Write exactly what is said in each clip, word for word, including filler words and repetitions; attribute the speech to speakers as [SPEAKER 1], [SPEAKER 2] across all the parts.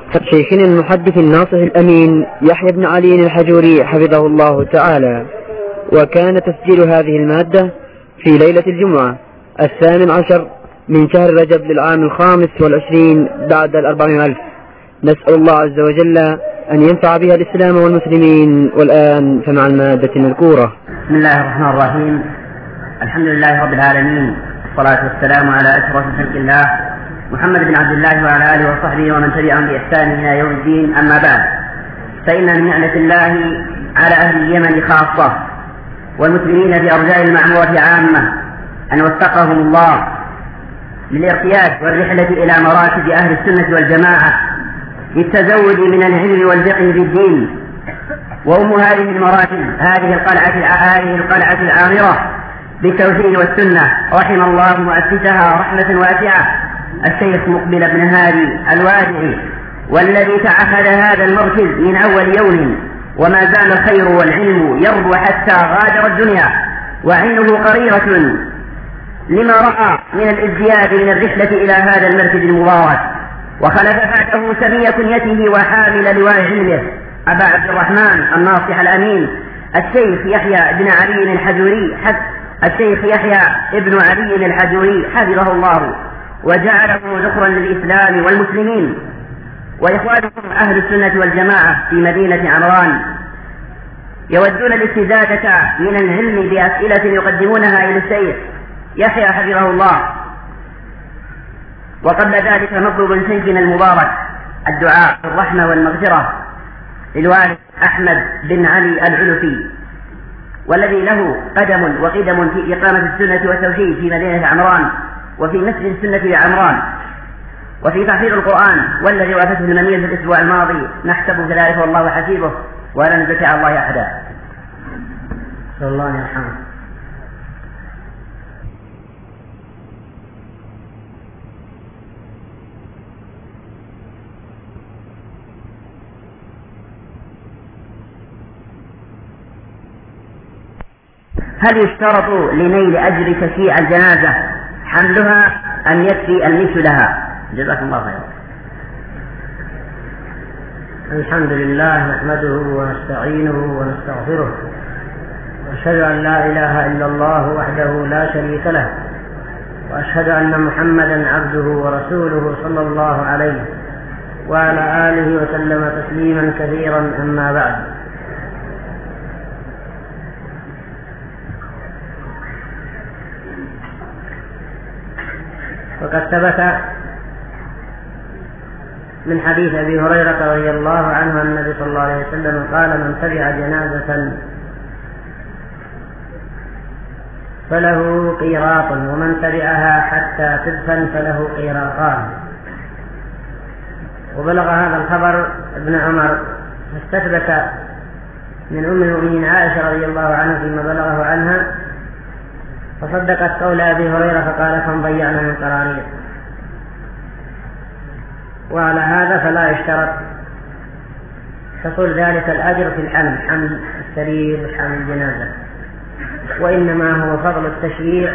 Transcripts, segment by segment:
[SPEAKER 1] شيخنا المحدث الناصح الأمين يحيى بن علي الحجوري حفظه الله تعالى. وكان تسجيل هذه المادة في ليلة الجمعة الثامن عشر من شهر رجب للعام الخامس والعشرين بعد الأربعين ألف. نسأل الله عز وجل أن ينفع بها الإسلام والمسلمين. والآن فمع المادة المذكورة.
[SPEAKER 2] بسم الله الرحمن الرحيم. الحمد لله رب العالمين، والصلاة والسلام على أشرف خلق الله محمد بن عبد الله وعلى آله وصحبه ومن تبعهم بإحسان إلى يوم الدين. أما بعد، فإن من نعمة الله على أهل اليمن خاصة والمسلمين في أرجاء المعمورة عامة أن وفقهم الله للارتياد والرحلة إلى مراكز أهل السنة والجماعة للتزود من العلم والفقه في الدين. وأم هذه المراكز هذه القلعة هذه القلعة العامرة بالتوحيد والسنة رحم الله مؤسسها رحمة واسعة الشيخ مقبل بن هادي الوادعي، والذي تعهد هذا المركز من أول يوم، وما زال الخير والعلم يربو حتى غادر الدنيا، وعينه قريرة لما رأى من الازدياد من الرحلة إلى هذا المركز المبارك. وخلف فاته سمي كنيته وحامل لواء علمه أبا عبد الرحمن الناصح الأمين الشيخ يحيى بن علي الحجوري الشيخ يحيى ابن علي الحجوري حفظه الله وجعله ذخرا للإسلام والمسلمين. وإخوانكم أهل السنة والجماعة في مدينة عمران يودون الاستزادة من العلم بأسئلة يقدمونها إلى الشيخ يحيى حفظه الله. وقبل ذلك نطلب من شيخنا المبارك الدعاء بالرحمة والمغفرة للوالد أحمد بن علي العلفي، والذي له قدم وقدم في إقامة السنة والتوحيد في مدينة عمران وفي مسجد السنة بعمران وفي تحفيظ القرآن، والذي وافته المنية في الأسبوع الماضي. نحسبه كذلك والله حسيبه ولا نزكي على الله أحدا. صلى الله عليه وسلم. هل يشترط لنيل أجر تشييع الجنازة حملها أم يكفي المشي لها؟ جزاكم الله خيرا.
[SPEAKER 3] الحمد لله نحمده ونستعينه ونستغفره، وأشهد أن لا إله إلا الله وحده لا شريك له، وأشهد أن محمدا عبده ورسوله صلى الله عليه وعلى آله وسلم تسليما كثيرا. أما بعد، وقد ثبت من حديث أبي هريرة رضي الله عنه أن النبي صلى الله عليه وسلم قال: من تبع جنازة فله قيراط، ومن تبعها حتى تدفن فله قيراطان. وبلغ هذا الخبر ابن عمر، فاستثبت من أم المؤمنين عائشة رضي الله عنها فيما بلغه عنها، فصدقت قول أبي هريرة فقال: كم ضيعنا من قراريط. وعلى هذا فلا يشترط حصول ذلك الأجر في الحمل، حمل السرير وحمل الجنازة، وإنما هو فضل التشييع.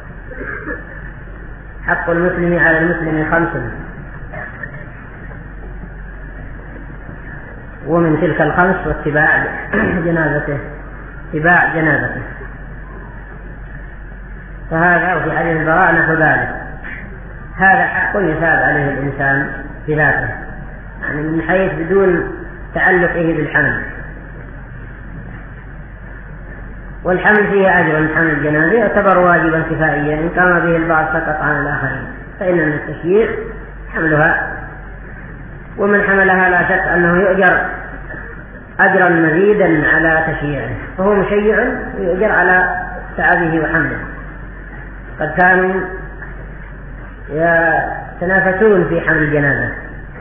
[SPEAKER 3] حق المسلم على المسلم خمس، ومن تلك الخمس واتباع جنازته اتباع جنازته فهذا وفي حديث البراء نحو ذلك. هذا حق يثاب عليه الإنسان بذاته، يعني من حيث بدون تعلقه بالحمل. والحمل فيه أجر، من حمل الجنازة يعتبر واجبا كفائيا، إن قام به البعض سقط عن الآخرين، فإن من التشييع حملها، ومن حملها لا شك أنه يؤجر أجرا مزيدا على تشييعه، فهو مشيع ويؤجر على تعبه وحمله. قد كانوا يتنافسون في حمل الجنازة،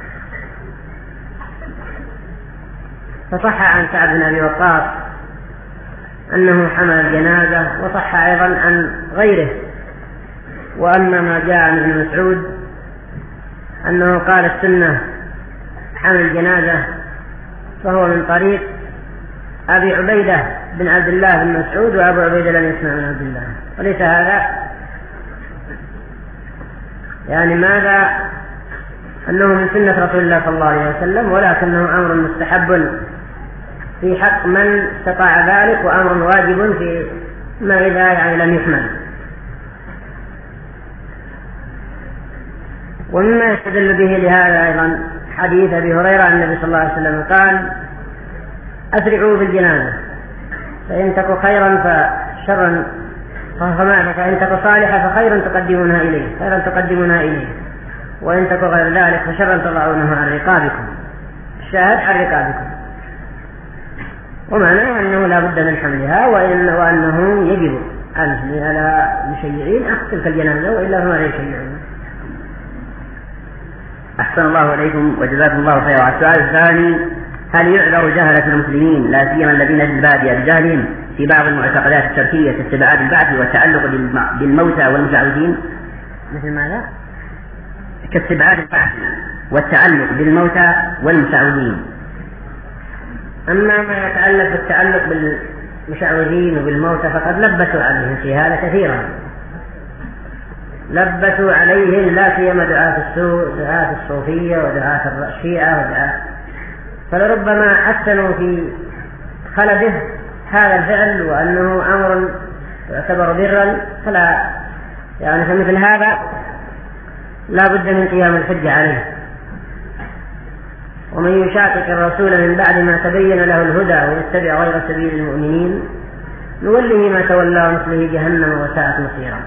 [SPEAKER 3] فصح عن سعد بن أبي وقاص أنه حمل الجنازة، وصح أيضا عن غيره. وأما ما جاء عن ابن مسعود أنه قال السنة حمل الجنازة، فهو من طريق أبي عبيدة بن عبد الله بن مسعود، وأبو عبيدة لم يسمع من عبد الله، وليس هذا يعني ماذا أنه من سنة رسول الله صلى الله عليه وسلم، ولكنه أمر مستحب في حق من استطاع ذلك، وأمر واجب في ما إذا يعني لم يحمل. ومما يستدل به لهذا أيضا حديث أبي هريرة عن النبي صلى الله عليه وسلم قال: أسرعوا بالجنازة فإن تك خيرا فشرا فإن تك صالحا فخيرا تقدمونها إليه خيرا تقدمونها إليه وإن تك غير ذلك فشرا تضعونها عن رقابكم. الشاهد عن رقابكم، ومعناه أنه لا بد من حملها، وإن وأنه يجب أن على المشيعين أخذ تلك الجنازة، وإلا فما لا يشيعون.
[SPEAKER 2] أحسن الله إليكم وجزاكم الله خيرا. السؤال الثاني: هل يعذر جهلة المسلمين لا سيما الذين في البادية بجهلهم في بعض المعتقدات الشركية كاستبعاد البعث والتعلق بالموتى والمشعوذين؟
[SPEAKER 3] مثل ماذا؟
[SPEAKER 2] كاستبعاد البعث والتعلق بالموتى والمشعوذين.
[SPEAKER 3] أما ما يتعلق بالتعلق بالمشعوذين وبالموتى فقد لبسوا عليهم في هذا كثيرا، لبسوا عليهم لا سيما دعاة السوء، دعاة الصوفية ودعاة الشيعة ودعاة، فلربما حسنوا في خلده هذا الفعل وأنه أمر يعتبر برا، فلا يعني فمثل هذا لا بد من قيام الحجة عليه. ومن يشاقق الرسول من بعد ما تبين له الهدى ويتبع غير سبيل المؤمنين نوله ما تولى ونصله جهنم وساءت مصيرا.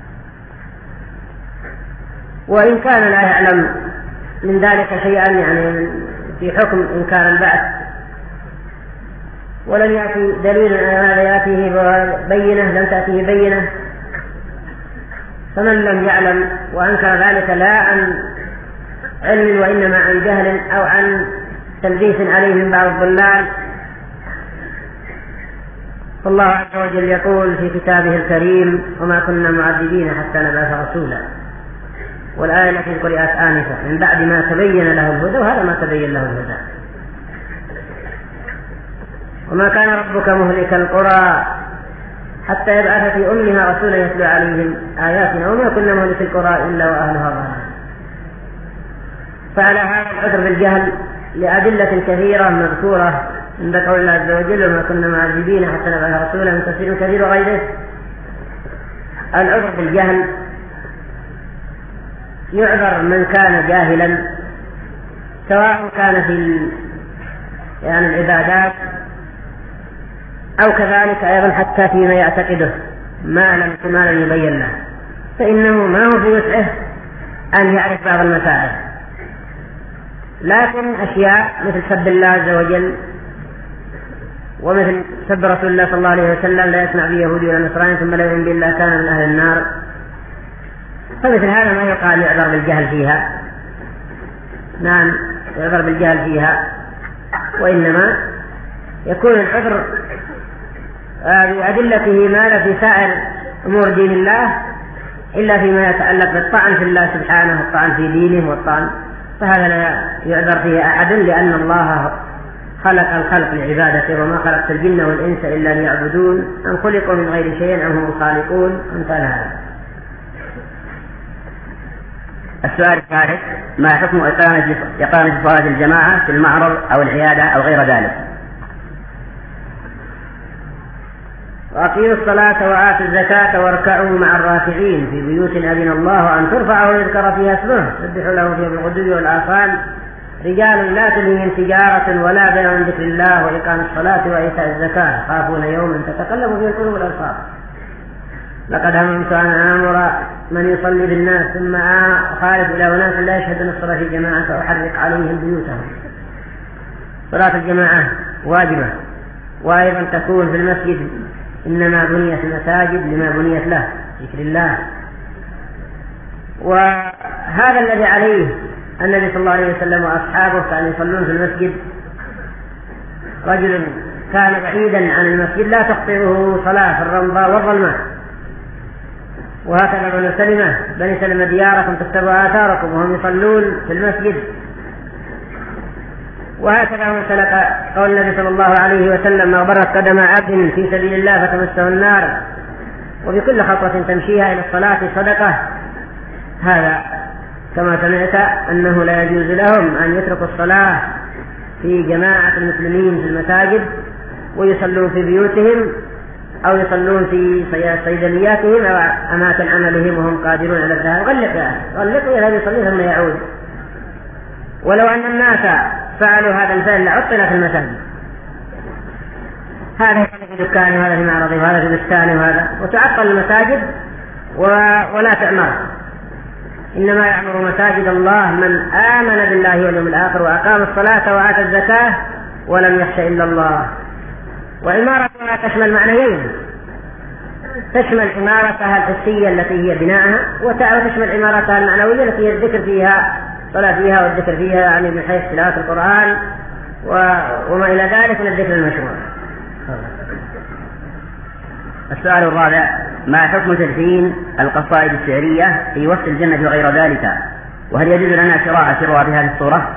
[SPEAKER 3] وإن كان لا يعلم من ذلك شيئا يعني في حكم إنكار البعث ولم يأتي دليل على هذا يأتيه بينة لم تأتيه بينة، فمن لم يعلم وأنكر ذلك لا عن علم وإنما عن جهل أو عن تلبيس عليه من بعض الضلال، فالله عز وجل يقول في كتابه الكريم: وما كنا معذبين حتى نبعث رسولا. والآية التي قرأت آنفا: من بعد ما تبين له الهدى، وهذا ما تبين له الهدى. وما كان ربك مهلك القرى حتى يبعث في أمها رسولا يتلو عليهم آياتنا وما كنا مهلك القرى إلا وأهلها ظالمون. فعلى هذا العذر بالجهل لأدلة كثيرة مذكورة عند قول الله عز وجل: وما كنا معذبين حتى نبعث رسولا، من تفسير كثير وغيره. العذر بالجهل يعذر من كان جاهلا، سواء كان في يعني العبادات أو كذلك أيضا حتى فيما يعتقده ما لم ما لم يبين له، فإنه ما هو في وسعه أن يعرف بعض المسائل. لكن أشياء مثل سب الله عز وجل ومثل سب رسول الله صلى الله عليه وسلم: لا يسمع به يهودي ولا نصراني ثم لا يؤمن بالله كان من أهل النار، فمثل هذا ما يقال يعذر بالجهل فيها. نعم يعذر بالجهل فيها، وإنما يكون العذر بأدلته ما لا في سائر أمور دين الله إلا فيما يتعلق بالطعن في الله سبحانه والطعن في دينه والطعن، فهذا لا يعذر فيه أحد، لأن الله خلق الخلق لعبادته: وما خلقت الجن والإنس إلا ليعبدون أم خلقوا من غير شيء أم هم الخالقون. أمثال هذا.
[SPEAKER 2] السؤال الثالث: ما حكم إقامة صلاة الجماعة في المعرض أو العيادة أو غير ذلك؟
[SPEAKER 3] وأقيموا الصلاة وآتوا الزكاة واركعوا مع الراكعين في بيوت أذن الله أن ترفع ويذكر فيها اسمه يسبح له فيها بالغدو والآصال رجال لا تلهيهم تجارة ولا بيع عن ذكر الله وإقام الصلاة وإيتاء الزكاة يخافون يوما تتقلب فيه القلوب والأبصار. لقد هممت أن آمر من يصلي بالناس ثم أخالف إلى أناس لا يشهدون الصلاة في جماعة فأحرق عليهم بيوتهم. صلاة الجماعة واجبة، وأيضا تكون في المسجد، إنما بنيت المساجد لما بنيت له ذكر الله. وهذا الذي عليه النبي صلى الله عليه وسلم وأصحابه كانوا يصلون في المسجد. رجل كان بعيدا عن المسجد لا تخطئه صلاة في الرمضاء والظلماء، وهكذا بني سلمة بني سلمة دياركم تكتبوا آثاركم وهم يصلون في المسجد. وهكذا من سلك قول النبي صلى الله عليه وسلم: ما برت قدم عبد في سبيل الله فتمسه النار وبكل خطوة تمشيها إلى الصلاة صدقة. هذا كما سمعت أنه لا يجوز لهم أن يتركوا الصلاة في جماعة المسلمين في المساجد ويصلون في بيوتهم أو يصلون في صيدلياتهم أو أماكن عملهم وهم قادرون على الذهاب. غلق يا أخي، غلق ويذهب يصلي ثم يعود. ولو أن الناس فعلوا هذا الفعل لعطل في المساجد، هذا يصلي في دكانه وهذا في معرضه وهذا في بستانه وهذا، وتعطل المساجد ولا تعمر. إنما يعمر مساجد الله من آمن بالله واليوم الآخر وأقام الصلاة وآتى الزكاة ولم يخش إلا الله. وعمارتها تشمل معنيين، تشمل عمارتها الحسية التي هي بناءها، وتشمل عمارتها المعنوية التي هي الذكر فيها، صلاة فيها والذكر فيها يعني من حيث تلاوة القرآن وما إلى ذلك من الذكر المشروع.
[SPEAKER 2] السؤال الرابع: ما حكم تدشين القصائد الشعرية في وصف الجنة وغير ذلك؟ وهل يجوز لنا شراء شروها بهذه الصورة؟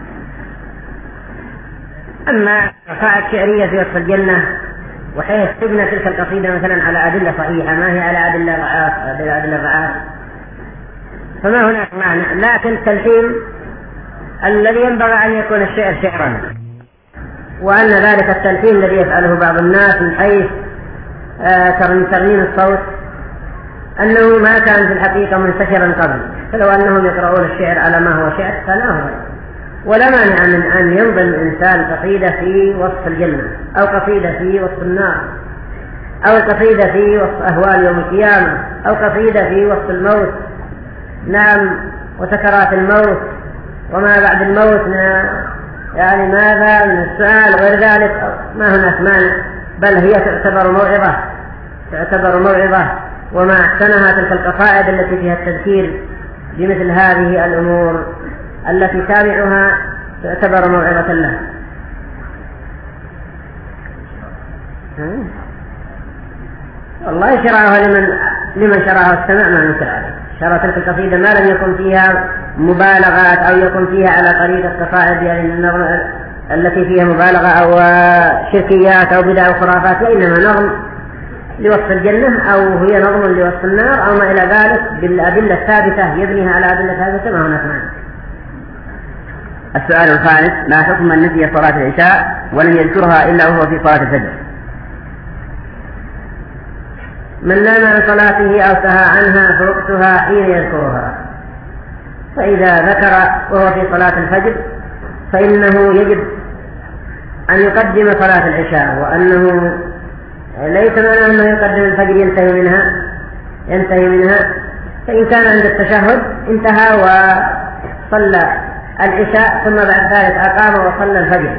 [SPEAKER 3] أما قصائد شعرية في وصف الجنة وحيث تبنى تلك القصيدة مثلا على أدلة صحيحة ما هي على أدلة رعاة أدلة رعاة فما هناك معنى، لكن التلحين الذي ينبغي أن يكون الشعر شعرا، وأن ذلك التلحين الذي يفعله بعض الناس من حيث ترميم الصوت أنه ما كان في الحقيقة منتشرا قبل، فلو أنهم يقرؤون الشعر على ما هو شعر فلا هو. ولا مانع من أن ينظم الإنسان قصيدة في وصف الجنة أو قصيدة في وصف النار أو قصيدة في وصف أهوال يوم القيامة أو قصيدة في وصف الموت، نعم، وسكرات الموت وما بعد الموت من يعني ماذا من السؤال وغير ذلك، ما هناك مانع، بل هي تعتبر موعظة تعتبر موعظة وما أحسنها تلك القصائد التي فيها التذكير بمثل هذه الأمور التي سامعها تعتبر موعظة له. والله شرعها لمن لمن شرعها السمع ما نكر عليه. شرع تلك القصيدة ما لم يكن فيها مبالغات أو يكن فيها على طريق القصائد يعني التي فيها مبالغة أو شركيات أو بدع وخرافات، وإنما نظم لوصف الجنة أو هي نظم لوصف النار أو ما إلى ذلك بالأدلة الثابتة يبنيها على أدلة ثابتة ما هناك معنى.
[SPEAKER 2] السؤال الخامس: ما حكم من نسي صلاة العشاء ولم يذكرها إلا وهو في صلاة الفجر؟
[SPEAKER 3] من نام عن صلاته أو سهى عنها فوقتها حين يذكرها، فإذا ذكر وهو في صلاة الفجر فإنه يجب أن يقدم صلاة العشاء، وأنه ليس معنى أنه يقدم الفجر ينتهي منها ينتهي منها فإن كان عند التشهد انتهى وصلى العشاء ثم بعد ذلك أقام وصلى الفجر،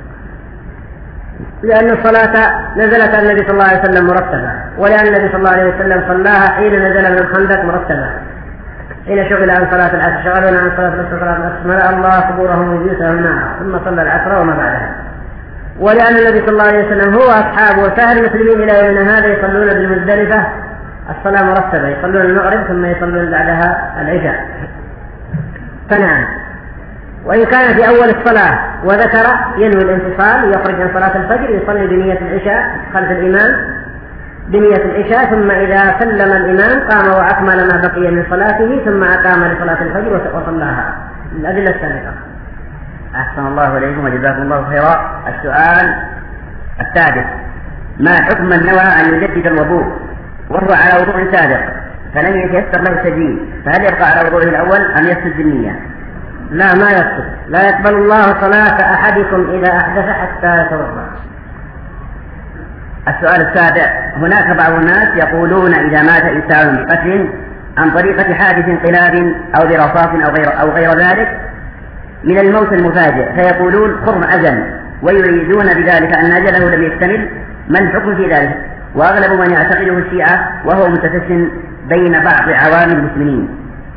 [SPEAKER 3] لأن الصلاة نزلت النبي صلى الله عليه وسلم مرتبة، ولأن النبي صلى الله عليه وسلم صلاها حين نزل من الخندق مرتبة، حين شغل عن صلاة العصر شغلنا عن صلاة العصر صلاة العصر ملأ الله قبورهم وبيوتهم نارا ثم صلى العصر وما بعدها. ولأن النبي صلى الله عليه وسلم هو أصحابه وسائر المسلمين إلى يومنا هذا يصلون بالمزدلفة الصلاة مرتبة، يصلون المغرب ثم يصلون بعدها العشاء. فنعم، وإن كان في أول الصلاة وذكر ينوي الانفصال يخرج عن صلاة الفجر يصلي بنية العشاء خلف الإمام بنية العشاء، ثم إذا سلم الإمام قام وأكمل ما بقي من صلاته ثم أقام لصلاة الفجر وصلاها. الأدلة السابقة.
[SPEAKER 2] أحسن الله إليكم وجزاكم الله خيرا. السؤال السادس: ما حكم من نوى أن يجدد الوضوء وهو على وضوء سابق فلم يتيسر له التجديد، فهل يبقى على وضوءه الأول أم يسجد بالنية؟
[SPEAKER 3] لا، ما يسجد. لا يقبل الله صلاة أحدكم إذا أحدث حتى يتوضأ.
[SPEAKER 2] السؤال السابع: هناك بعض الناس يقولون إذا مات إنسان بقتل عن طريقة حادث انقلاب أو برصاص أو غير, أو غير ذلك من الموت المفاجئ فيقولون قرب أجل، ويريدون بذلك أن أجله لم يكتمل، ما الحكم في ذلك؟ وأغلب من يعتقده الشيعة وهو متفشٍ بين بعض عوام المسلمين.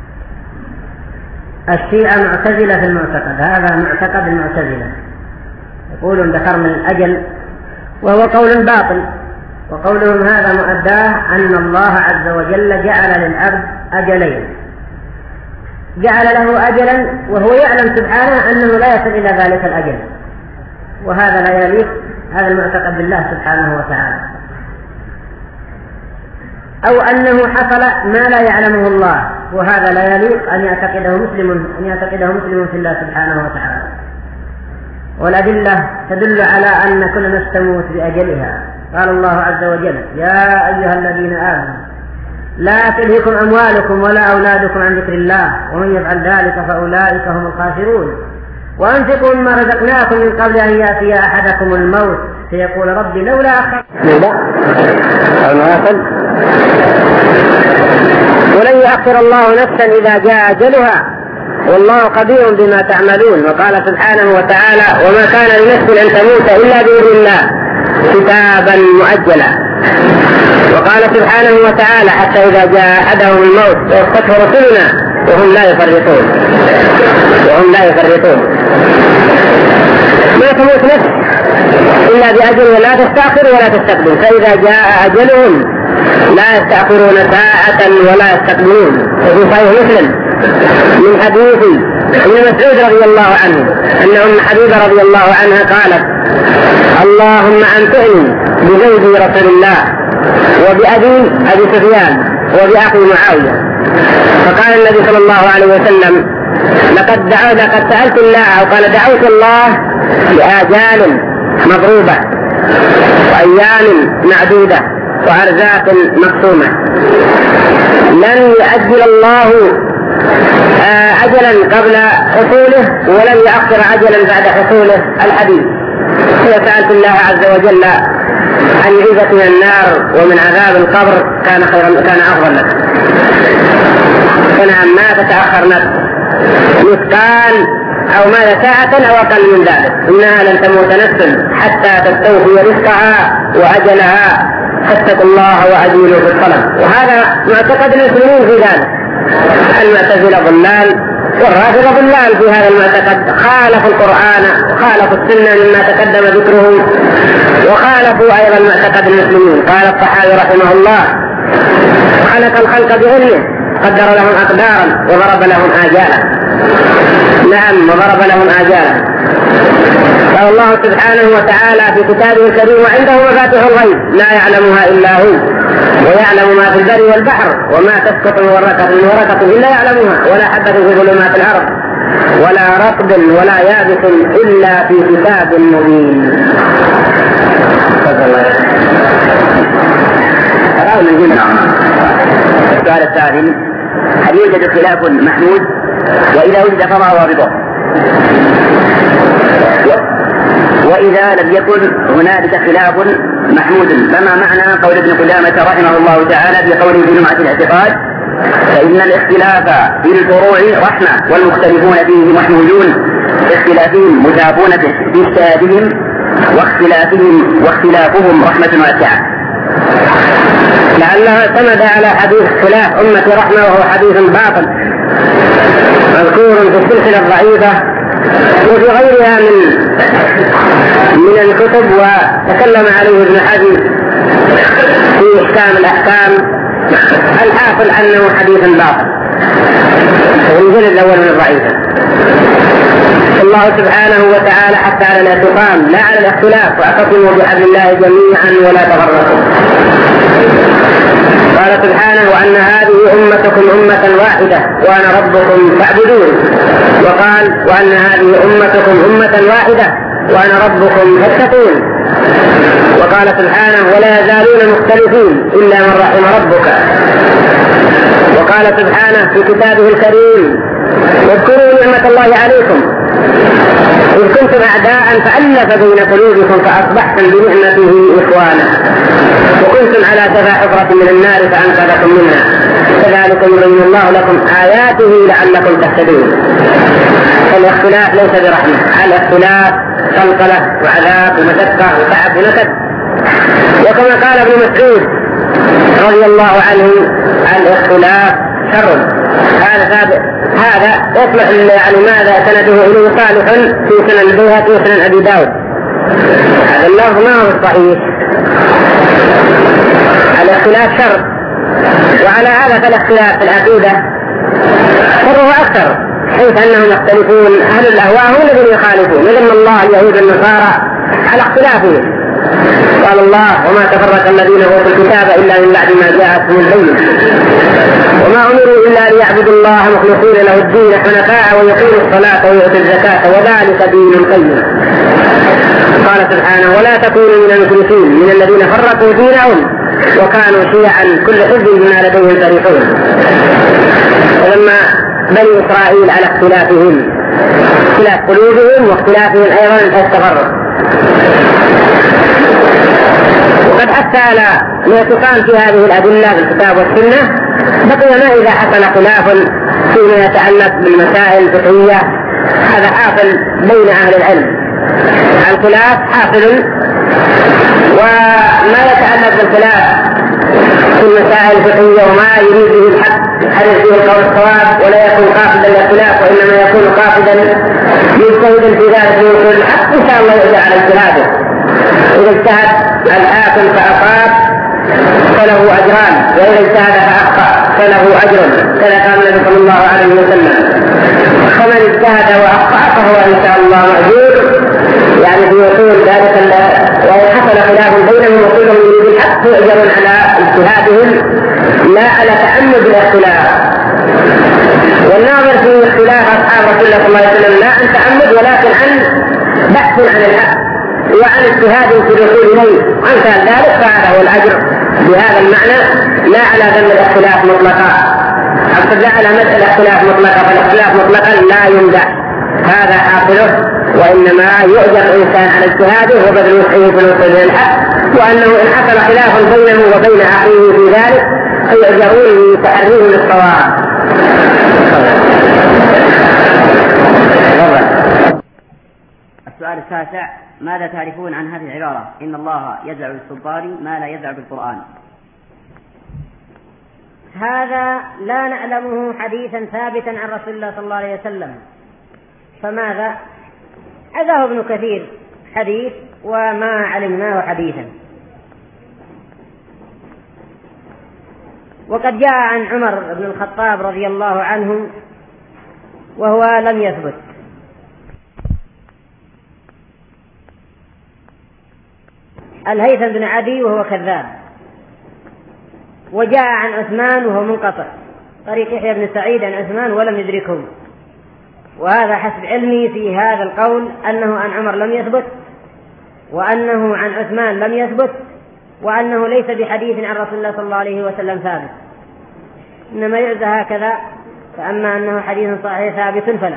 [SPEAKER 3] الشيعة معتزلة في المعتقد، هذا معتقد المعتزلة، يقولون بحرم الأجل وهو قول باطل، وقولهم هذا مؤداه أن الله عز وجل جعل للعبد أجلين، جعل له أجلا وهو يعلم سبحانه أنه لا يصل إلى ذلك الأجل، وهذا لا يليق هذا المعتقد بالله سبحانه وتعالى. أو أنه حصل ما لا يعلمه الله وهذا لا يليق أن يعتقده مسلم أن يعتقده مسلم في الله سبحانه وتعالى. والأدلة تدل على أن كل نفس تموت بأجلها. قال الله عز وجل: يا أيها الذين آمنوا لا تلهكم أموالكم ولا أولادكم عن ذكر الله ومن يفعل ذلك فأولئك هم الخاسرون وأنفقوا مما رزقناكم من قبل أن يأتي أحدكم الموت فيقول ربي لولا أخرتني ولن يؤخر الله نفسا إذا جاء أجلها والله خبير بما تعملون. وقال سبحانه وتعالى: وما كان لنفس أن تموت إلا بإذن الله كتابا مؤجلا. وقال سبحانه وتعالى: حتى إذا جاء أحدهم الموت ووفته رسلنا وهم لا يفرطون وهم لا يفرطون ما تموت نفس إلا بأجل ولا تستأخر ولا تستقدم، فإذا جاء أجلهم لا يستأخرون ساعة ولا يستقدمون. وفي صحيح مسلم من حديث ابن مسعود رضي الله عنه أن أم حبيبة رضي الله عنها قالت: اللهم أنفعني بزوجي رسول الله وبأبي أبي سفيان وبأخي معاوية. فقال النبي صلى الله عليه وسلم: لقد دعوت لقد سألت الله أو قال دعوت الله لآجال مضروبة وأيام معدودة وأرزاق مقسومة. لن يؤجل الله أجلا قبل حصوله ولن يؤخر أجلا بعد حصوله الحديث. وسألت الله عز وجل أن يعيذك من النار ومن عذاب القبر كان خيرا كان أفضل لك. فنعم ما تتأخر نفس مثقال أو ما ساعة أو أقل من ذلك. إنها لن تموت نفس حتى تستوفي رزقها وأجلها فاتقوا الله وأجيلوا في الطلب. وهذا معتقد المسلمين في ذلك. المعتزلة ضلال والرافضة ضلال في هذا المعتقد، خالفوا القرآن وخالفوا السنة مما تقدم ذكره وخالفوا أيضا معتقد المسلمين. قال الطحاوي رحمه الله: خلق الخلق بعلمه قدر لهم أقدارا وضرب لهم آجالا. نعم، وضرب لهم آجالا. قال الله سبحانه وتعالى في كتابه الكريم: وعنده مفاتيح الغيب لا يعلمها إلا هو ويعلم ما في البر والبحر وما تسقط من ورقة من ورقة إلا يعلمها ولا حبة في ظلمات الأرض ولا رطب ولا يابس إلا في كتاب مبين. السؤال الثاني: هل يوجد خلاف محمود؟ وإذا وجد فما ضابطه؟ وإذا لم يكن هنالك خلاف محمود فما معنى قول ابن قدامة رحمه الله تعالى في قوله في لمعة الاعتقاد: فإن الاختلاف في الفروع رحمة والمختلفون فيه محمودون، اختلافهم متابون باجتهادهم واختلافهم واختلافهم رحمة واسعة. لعله اعتمد على حديث خلاف أمة رحمة وهو حديث باطل مذكور في السلسلة الضعيفة وفي غيرها من من الكتب، وتكلم عليه ابن حزم في إحكام الأحكام. الحاصل أنه حديث باطل والجزء الأول من الضعيفة. الله سبحانه وتعالى حتى على الاعتصام لا على الاختلاف: واعتصموا بحبل الله جميعا ولا تفرقوا. قال سبحانه: وأن هذه أمتكم أمة واحدة وأنا ربكم فاعبدون. وقال: وأن هذه أمتكم أمة واحدة وأنا ربكم فاتقون. وقال سبحانه: ولا يزالون مختلفين إلا من رحم ربك. وقال سبحانه في كتابه الكريم: واذكروا نعمة الله عليكم إذ كنتم أعداء فألف بين قلوبكم فأصبحتم بنعمته إخوانا وكنتم على شفا حفرة من النار فأنقذكم منها كذلك يبين الله لكم آياته لعلكم تهتدون. فالاختلاف ليس برحمة، الاختلاف قلقلة وعذاب ومشقة وتعب ونكد. وكما قال ابن مسعود رضي الله عنه: الاختلاف شر. هذا هذا يصلح يعني ماذا سنده إليه صالح في سنن البيهقي وسنن أبي داود. هذا اللفظ ما هو الصحيح. الاختلاف شر، وعلى هذا فالاختلاف في العقيدة شره أكثر، حيث أنهم يختلفون. أهل الأهواء هم الذين يخالفون، لأن الله اليهود والنصارى على اختلافهم
[SPEAKER 2] قال الله: وما تفرق الذين اوتوا الكتاب الا من بعد ما جاءتهم البينة وما امروا الا ليعبدوا الله مخلصين له الدين حنفاء ويقيموا الصلاة ويؤتوا الزكاة وذلك دين القيم. قال سبحانه: ولا تكونوا من المشركين من الذين فرقوا دينهم وكانوا شيعا كل حزب بما لديهم فرحون. ولما بني إسرائيل على اختلافهم، اختلاف قلوبهم واختلافهم أيضا في التفرق، وقد حث على الاعتصام في هذه الأدلة بالكتاب والسنة. بقي ما إذا حصل خلاف فيما يتعلق بالمسائل الفقهية، هذا حاصل بين أهل العلم، الخلاف حاصل، وما يتعلق بالخلاف في المسائل الفقهية وما يريد به الحق حدث فيه القول الصواب ولا يكون قاصدا للخلاف وإنما يكون قاصدا مجتهدا في ذلك لوصول الحق، إن شاء الله يؤجر على اجتهاده. إذا اجتهد الحاكم فأصاب فله أجران، وإذا اجتهد فأخطأ فله أجر، كذا قال النبي صلى الله عليه وسلم: فمن اجتهد وأخطأ فهو إن شاء الله مأجور، يعني في وصول ذلك. وإن حصل خلاف بينهم وكلهم يريد الحق يؤجرون على اجتهادهم لا على تعمد الاختلاف. والناظر في اختلاف أصحاب رسول الله صلى الله عليه وسلم لا عن تعمد ولكن عن بحث عن الحق وعن اجتهاد في الوصول إليه، وأمثال ذلك فهذا هو الأجر بهذا المعنى، لا على ذم الاختلاف مطلقا. أقصد لا على مدح الاختلاف مطلقا، فالاختلاف مطلقا لا يمدح، هذا حاصله، وإنما يؤجر الإنسان على اجتهاده وبذل وسعه في الوصول إلى الحق، وأنه إن حصل خلاف بينه وبين أخيه في ذلك فيؤجرون لتحريه للصواب.
[SPEAKER 4] السؤال التاسع: ماذا تعرفون عن هذه العبارة إن الله يدع بالسلطان ما لا يدع بالقرآن؟
[SPEAKER 3] هذا لا نعلمه حديثا ثابتا عن رسول الله صلى الله عليه وسلم، فماذا عزاه ابن كثير حديث وما علمناه حديثا. وقد جاء عن عمر بن الخطاب رضي الله عنه وهو لم يثبت. الهيثم بن عدي وهو كذاب. وجاء عن عثمان وهو منقطع، طريق يحيى بن سعيد عن عثمان ولم يدركه، وهذا حسب علمي في هذا القول أنه عن عمر لم يثبت، وأنه عن عثمان لم يثبت، وأنه ليس بحديث عن رسول الله صلى الله عليه وسلم ثابت، إنما يعزى هكذا. فأما أنه حديث صحيح ثابت فلا.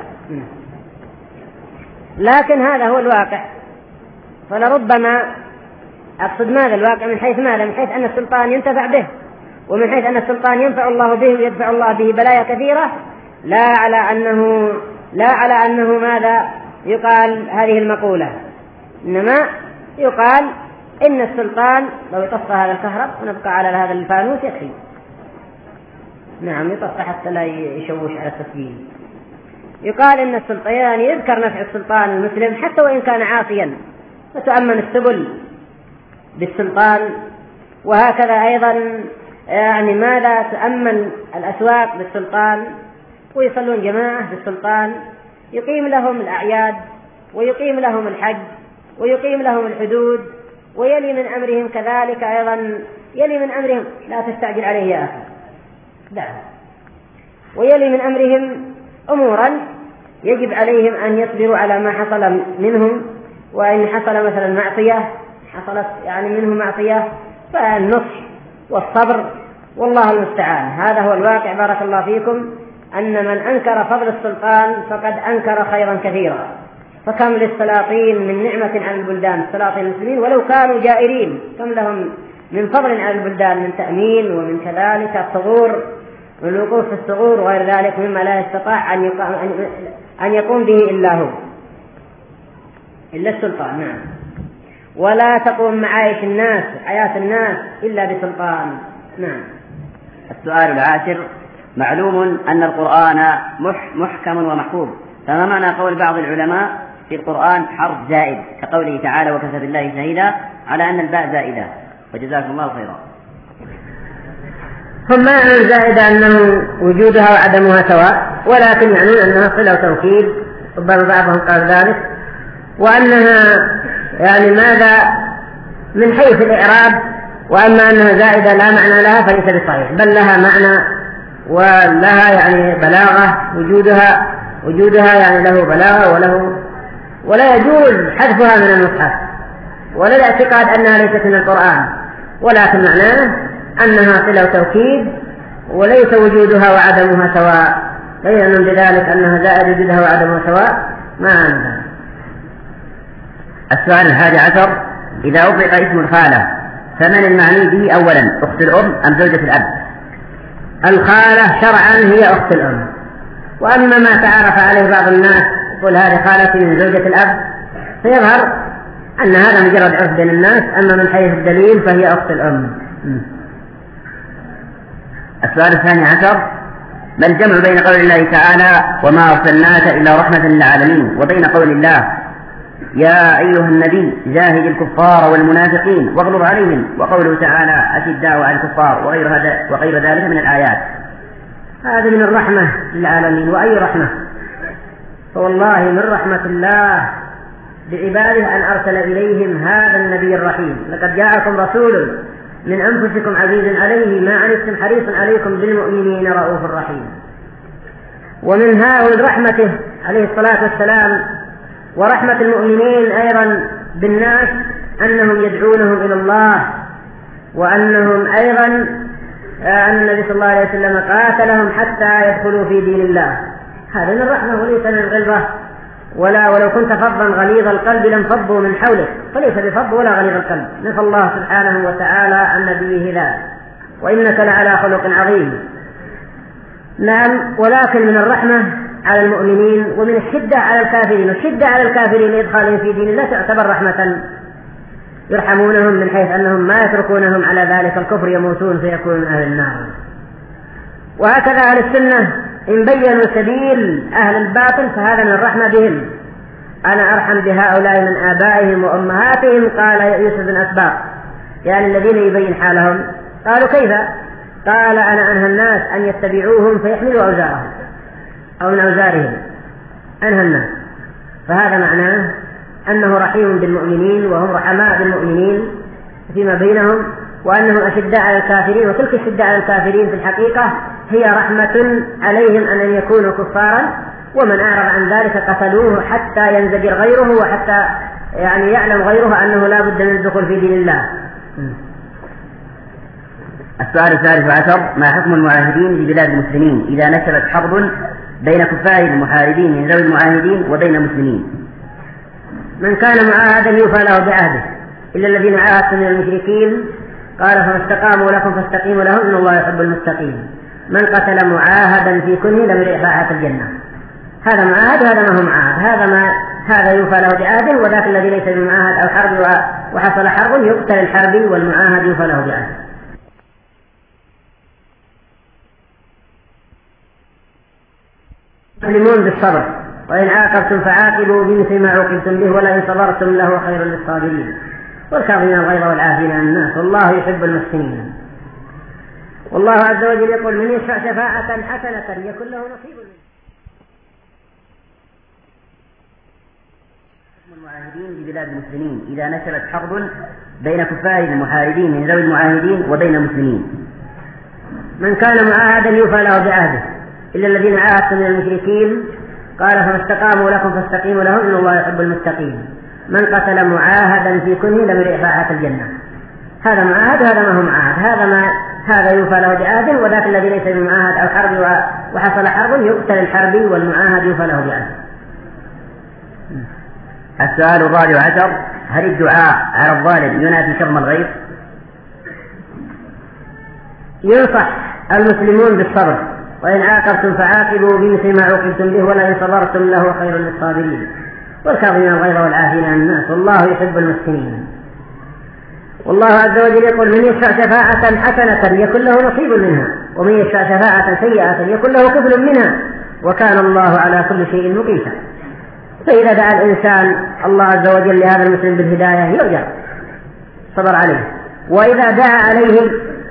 [SPEAKER 3] لكن هذا هو الواقع، فلربما أقصد ماذا الواقع من حيث ماذا؟ من حيث أن السلطان ينتفع به، ومن حيث أن السلطان ينفع الله به ويدفع الله به بلايا كثيرة، لا على أنه لا على أنه ماذا يقال هذه المقولة، إنما يقال إن السلطان لو يطفى هذا الكهرب ونبقى على هذا الفانوس يكفي. نعم، يطفى حتى لا يشوش على التسجيل. يقال إن السلطان يعني يذكر نفع السلطان المسلم حتى وإن كان عاصيا، وتؤمن السبل بالسلطان. وهكذا أيضا يعني ماذا تؤمن الأسواق بالسلطان، ويصلون جماعة بالسلطان، يقيم لهم الأعياد ويقيم لهم الحج ويقيم لهم الحدود، ويلي من أمرهم كذلك أيضا، يلي من أمرهم لا تستعجل عليه يا أخي، دعه، ويلي من أمرهم أمورا يجب عليهم أن يصبروا على ما حصل منهم، وإن حصل مثلا معصية حصلت يعني منهم معصية فالنصح والصبر، والله المستعان. هذا هو الواقع. بارك الله فيكم. أن من أنكر فضل السلطان فقد أنكر خيرا كثيرا، فكم للسلاطين من نعمة على البلدان، السلاطين المسلمين ولو كانوا جائرين، كم لهم من فضل على البلدان من تأمين ومن كذلك الثغور والوقوف في الثغور وغير ذلك مما لا يستطاع أن يقوم به إلا هو، إلا السلطان. نعم. ولا تقوم معايش الناس حياة الناس إلا بسلطان. نعم.
[SPEAKER 4] السؤال العاشر: معلوم أن القرآن مح محكم ومحفوظ، فما معنى قول بعض العلماء في القرآن حرف زائد كقوله تعالى وكفى بالله شهيدا على أن الباء زائدة؟ وجزاكم الله خيرا.
[SPEAKER 3] هم معنى زائدة أنه وجودها وعدمها سواء، ولكن يعني أنها صلة توكيد، ربما بعضهم قال ذلك، وأنها يعني ماذا من حيث الإعراب، وأما أنها زائدة لا معنى لها فليس بصحيح، بل لها معنى ولها يعني بلاغة، وجودها وجودها يعني له بلاغة وله، ولا يجوز حذفها من المصحف، ولا الاعتقاد أنها ليست من القرآن، ولكن معناه أنها صلة توكيد، وليس وجودها وعدمها سواء، ليس من بذلك أنها زائد وجودها وعدمها سواء، ما عنها.
[SPEAKER 2] السؤال الحادي عشر: إذا أطلق اسم الخالة فمن المعني به أولا، أخت الأم أم زوجة الأب؟
[SPEAKER 3] الخالة شرعا هي أخت الأم، وأما ما تعرف عليه بعض الناس يقول هذه خالتي من زوجة الأب، فيظهر أن هذا مجرد عرف بين الناس، أما من حيث الدليل فهي أخت الأم.
[SPEAKER 2] السؤال الثاني عشر: ما الجمع بين قول الله تعالى وما أرسلناك إلا رحمة للعالمين وبين قول الله يا أيها النبي جاهد الكفار والمنافقين واغلظ عليهم، وقوله تعالى أشداء على الكفار وغير, هذا وغير ذلك من الآيات؟
[SPEAKER 3] هذا من الرحمة للعالمين، وأي رحمة؟ فوالله من رحمة الله بعباده أن أرسل إليهم هذا النبي الرحيم. لقد جاءكم رسول من أنفسكم عزيز عليه ما عنتم حريص عليكم بالمؤمنين رؤوف رحيم. ومن هذه رحمته عليه الصلاة والسلام ورحمة المؤمنين أيضا بالناس أنهم يدعونهم إلى الله، وأنهم أيضا أن النبي صلى الله عليه وسلم قاتلهم حتى يدخلوا في دين الله. هذا من الرحمة وليس من الغلظة، ولا ولو كنت فظا غليظ القلب لانفضوا من حولك، فليس بفظ ولا غليظ القلب، نسأل الله سبحانه وتعالى عن نبيه ذلك، وإنك لعلى خلق عظيم. نعم، ولكن من الرحمة على المؤمنين ومن الشدة على الكافرين، والشدة على الكافرين لإدخالهم في دين الله تعتبر رحمة، يرحمونهم من حيث أنهم ما يتركونهم على ذلك الكفر يموتون فيكونون من أهل النار. وهكذا أهل السنة إن بينوا سبيل أهل الباطل فهذا من الرحمة بهم. أنا أرحم بهؤلاء من آبائهم وأمهاتهم، قال يوسف بن أسباط، يعني الذين يبين حالهم. قالوا كيف؟ قال أنا أنهى الناس أن يتبعوهم فيحملوا أوزارهم أو من أوزارهم، أنهى الناس. فهذا معناه أنه رحيم بالمؤمنين وهم رحماء بالمؤمنين فيما بينهم، وأنهم أشداء على الكافرين، وتلك الشدة على الكافرين في الحقيقة هي رحمة عليهم أن يكونوا كفارا، ومن أعرض عن ذلك قتلوه حتى ينزجر غيره، وحتى يعني يعلم غيره أنه لا بد من الدخول في دين الله.
[SPEAKER 2] السؤال الثالث عشر: ما حكم المعاهدين في بلاد المسلمين إذا نشبت حرب بين كفار المحاربين من ذوي المعاهدين وبين المسلمين؟
[SPEAKER 3] من كان معاهدا يوفى له بعهده، إلا الذين عاهدتم من المشركين قال فما استقاموا لكم فاستقيموا لهم إن الله يحب المتقين. من قتل معاهدا في كنه لم يرح رائحة الجنة. هذا معاهد وهذا ما هو معاهد، هذا ما هذا يوفى له بعهده، وذاك الذي ليس بمعاهد أو حرب وحصل حرب يقتل الحربي، والمعاهد يوفى له بعهده. مسلمون بالصبر، وإن عاقبتم فعاقبوا بمثل ما عوقبتم به ولئن صبرتم له خير للصابرين والكاظمين الغيظ والعافين عن الناس والله يحب المحسنين. والله عز وجل يقول من يشفع شفاعة حسنة يكن له نصيب منها.
[SPEAKER 2] المعاهدين في بلاد المسلمين إذا نشبت حرب بين كفار المحاربين من ذوي المعاهدين وبين المسلمين.
[SPEAKER 3] من كان معاهدا يوفى له بعهده، إلا الذين عاهدتم من المشركين قال فما استقاموا لكم فاستقيموا لهم إن الله يحب المتقين. من قتل معاهدا في كنه لم يرح رائحة الجنة. هذا معاهد وهذا ما هو معاهد، هذا ما هذا يوفى له بعهده، وذاك الذي ليس بمعاهد أو حرب وحصل حرب يقتل الحربي، والمعاهد يوفى له بعهده.
[SPEAKER 2] السؤال الرابع عشر: هل الدعاء على الظالم ينافي شرم الغيظ؟
[SPEAKER 3] ينصح المسلمون بالصبر، وإن عاقبتم فعاقبوا بمثل ما عوقبتم به ولئن صبرتم له خير للصابرين والكاظمين الغيظ والعافين عن الناس والله يحب المحسنين. والله عز وجل يقول من يشفع شفاعة حسنة يكن له نصيب منها، ومن يشفع شفاعة سيئة يكن له كفل منها، وكان الله على كل شيء مقيتا. فإذا دعا الإنسان الله عز وجل لهذا المسلم بالهداية يرجع صبر عليه، وإذا دعا عليه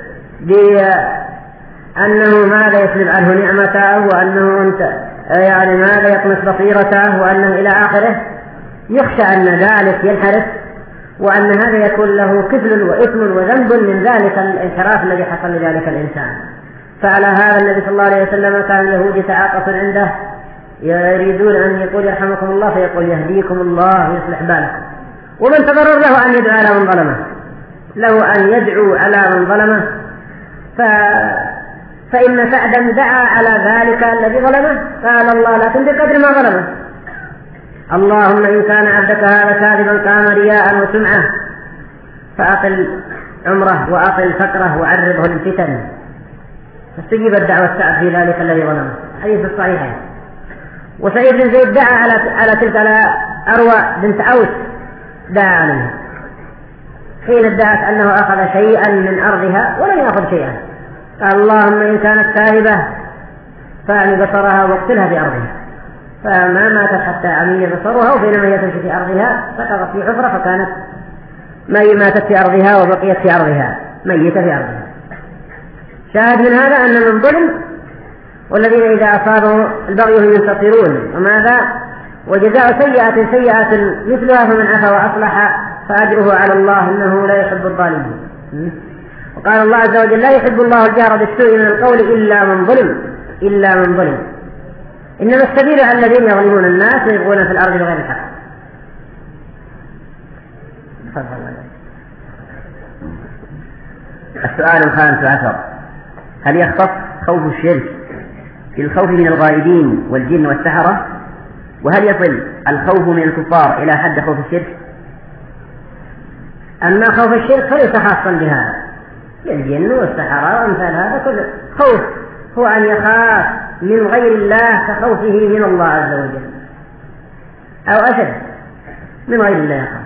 [SPEAKER 3] بأنه ماذا يسلب عنه نعمته، وأنه أنت يعني ماذا يطمس بصيرته، وأنه إلى آخره، يخشى أن ذلك ينحرف وأن هذا يكون له كفل وإثم وذنب من ذلك الانحراف الذي حصل لذلك الإنسان. فعلى هذا النبي صلى الله عليه وسلم كان اليهود يتعاطفون عنده يريدون أن يقول يرحمكم الله فيقول يهديكم الله ويصلح بالكم. ومن تضرر له أن يدعو على من ظلمه، له أن يدعو على من ظلمه، ف... فإن سعدا دعا على ذلك الذي ظلمه قال الله لا تنزل قدر ما ظلمه، اللهم إن كان عبدك هذا كاذبا كان رياء وسمعة فأقل عمره وأقل فقره وعرضه للفتن. فاستجيب الدعوة سعد في ذلك الذي ظلمه، حديث الصحيحين. وسعيد بن زيد دعا على على تلك أروى بنت أوس، دعا عليها حين ادعت أنه أخذ شيئا من أرضها ولم يأخذ شيئا، قال اللهم إن كانت كاذبة فأعمي بصرها واقتلها في أرضها، فما ماتت حتى عمي بصرها، وبينما هي تمشي في أرضها سقطت في حفرة فكانت ما ماتت في أرضها وبقيت في أرضها ميتة في أرضها. شاهد من هذا أن من ظلم والذين إذا أصابوا البغي هم ينتصرون، وماذا وجزاء سيئة سيئة مثلها فمن عفا وأصلح فأجره على الله إنه لا يحب الظالمين. وقال الله عز وجل لا يحب الله الجهر بالسوء من القول إلا من ظلم إلا من ظلم إنما السبيل على الذين يظلمون الناس ويبغون في الأرض بغير الحق.
[SPEAKER 2] السؤال الخامس عشر: هل يختص خوف الشرك في الخوف من الغائبين والجن والسحرة؟ وهل يصل الخوف من الكفار إلى حد خوف الشرك؟
[SPEAKER 3] أما خوف الشرك فليس خاصا بهذا، الجن والسحرة وأمثال هذا كل خوف هو أن يخاف من غير الله كخوفه من الله عز وجل، أو أشد من غير الله يخاف.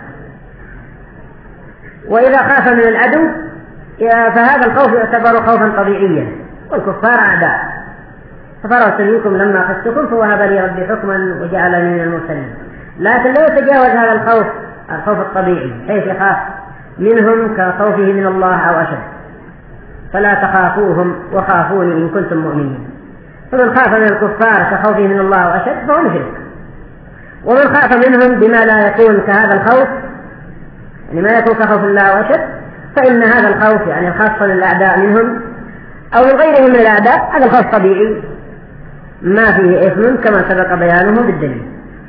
[SPEAKER 3] وإذا خاف من العدو فهذا الخوف يعتبر خوفا طبيعيا، والكفار أعداء. ففررت منكم لما أخذتكم فوهب لي ربي حكما وجعلني من المرسلين. لكن لا يتجاوز هذا الخوف الخوف الطبيعي حيث يخاف منهم كخوفه من الله أو أشد. فلا تخافوهم وخافوني إن كنتم مؤمنين. فمن خاف من الكفار كخوفه من الله أو أشد فهو مشرك. ومن خاف منهم بما لا يكون كهذا الخوف، يعني ما يكون كخوف الله أو أشد، فإن هذا الخوف يعني خاصة للأعداء منهم أو من غيرهم من الأعداء، هذا الخوف طبيعي ما فيه إثم كما سبق بيانه بالدليل.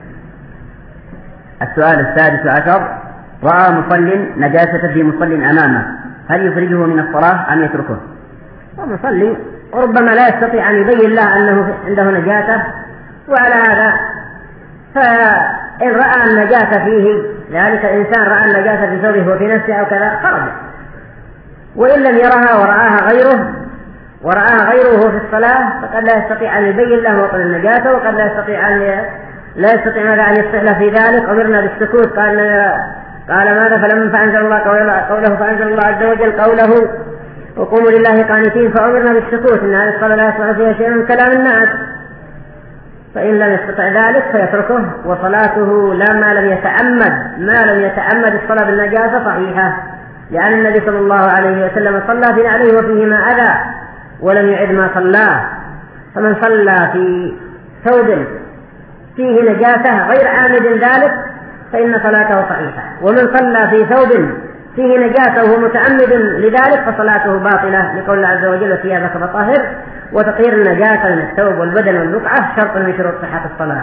[SPEAKER 2] السؤال السادس عشر: رأى مصل نجاسة في مصل أمامه، هل يخرجه من الصلاة أم يتركه؟
[SPEAKER 3] ومصلي وربما لا يستطيع أن يبين له أنه عنده نجاسة، وعلى هذا فإن رأى النجاسة فيه، ذلك الإنسان رأى النجاسة في ثوبه وفي نفسه أو كذا خرج، وإن لم يرها ورآها غيره ورآها غيره في الصلاة فقد لا يستطيع أن يبين له وطن النجاسة، وقد لا يستطيع أن ي... لا يستطيع ماذا أن يصح له في ذلك. أمرنا بالسكوت، قال قال ماذا فلما فأنزل الله قوله فأنزل الله عز وجل قوله وقوموا لله قانتين، فأمرنا بالسكوت إن هذه الصلاة لا يسمع فيها شيء من كلام الناس. فإن لم يستطع ذلك فيتركه، وصلاته لا ما لم يتعمد ما لم يتعمد الصلاة بالنجاسة صحيحة، لأن النبي صلى الله عليه وسلم صلى في عليه وفيهما أذى ولم يعد ما صلاه. فمن صلى في ثوب فيه نجاسة غير عامد ذلك فإن صلاته صحيحة، ومن صلى في ثوب فيه نجاسة وهو متعمد لذلك فصلاته باطلة، لقول الله عز وجل ثيابك فطهر، وتطهير النجاسة من الثوب والبدن والبقعة شرط من شروط صحة الصلاة.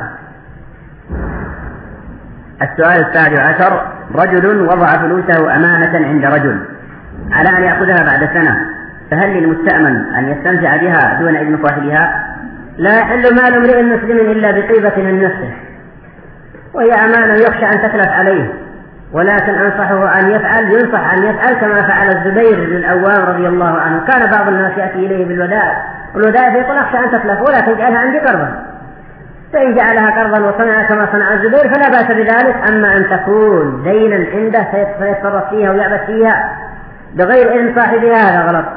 [SPEAKER 2] السؤال السابع عشر: رجل وضع فلوسه أمانة عند رجل على أن يأخذها بعد سنة، فهل للمستأمن أن يستنفع بها دون إذن صاحبها؟
[SPEAKER 3] لا يحل مال امرئ مسلم إلا بطيبة من نفسه، وهي أمانة يخشى أن تتلف عليه، ولكن أنصحه أن يفعل ينصح أن يفعل كما فعل الزبير بن العوام رضي الله عنه. كان بعض الناس يأتي إليه بالودائع والودائع فيقول أخشى أن تتلف ولا تجعلها عندي قرضا، فإن جعلها قرضا وصنع كما صنع الزبير فلا بأس بذلك. أما أن تكون دينا عنده فيتصرف فيها ويعبث فيها بغير إذن صاحبها هذا غلط.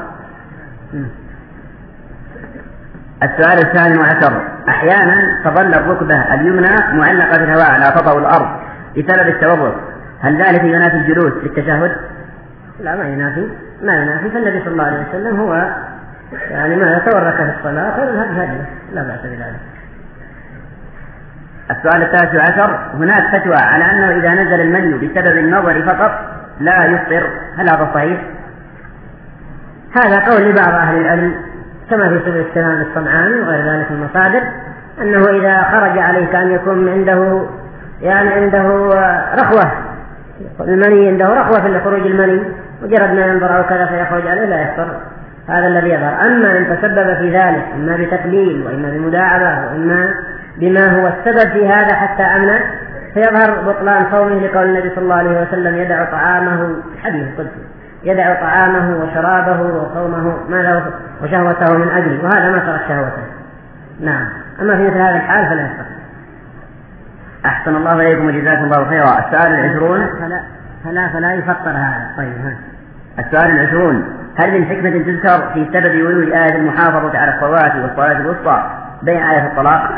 [SPEAKER 2] السؤال الثاني عشر: أحيانا تظل الركبة اليمنى معلقة في الهواء لا تطأ الأرض بسبب التوضؤ، هل ذلك ينافي الجلوس للتشهد؟
[SPEAKER 3] لا ما ينافي ما ينافي فالنبي صلى الله عليه وسلم هو يعني ما يتورك في الصلاة خير الهدي هدي، لا بأس بذلك.
[SPEAKER 2] السؤال التاسع عشر: هناك فتوى على أنه إذا نزل المني بسبب النظر فقط لا يفطر، هل هذا صحيح؟
[SPEAKER 3] هذا قول لبعض أهل العلم كما في سبل السلام الصنعاني وغير ذلك من المصادر، أنه إذا خرج عليك أن يكون عنده يعني عنده رخوة، المني عنده رخوة في خروج المني، مجرد ما ينظر أو كذا فيخرج عليه لا يفطر، هذا الذي يظهر. أما إن تسبب في ذلك إما بتقليل وإما بمداعبة وإما بما هو السبب في هذا حتى أمنع، فيظهر بطلان صومه لقول النبي صلى الله عليه وسلم: يدع طعامه، حديث قدسي، يدع طعامه وشرابه وصومه ماذا وشهوته من أجله، وهذا ما ترك شهوته. نعم. أما في مثل هذا الحال فلا يفطر.
[SPEAKER 2] أحسن الله إليكم وجزاكم الله خيرا. السؤال العشرون:
[SPEAKER 3] فلا فلا, فلا يفطر هذا. طيب ها.
[SPEAKER 2] السؤال العشرون: هل من حكمة تذكر في سبب ورود آية المحافظة على الصلوات والصلاة الوسطى بين آية الطلاق؟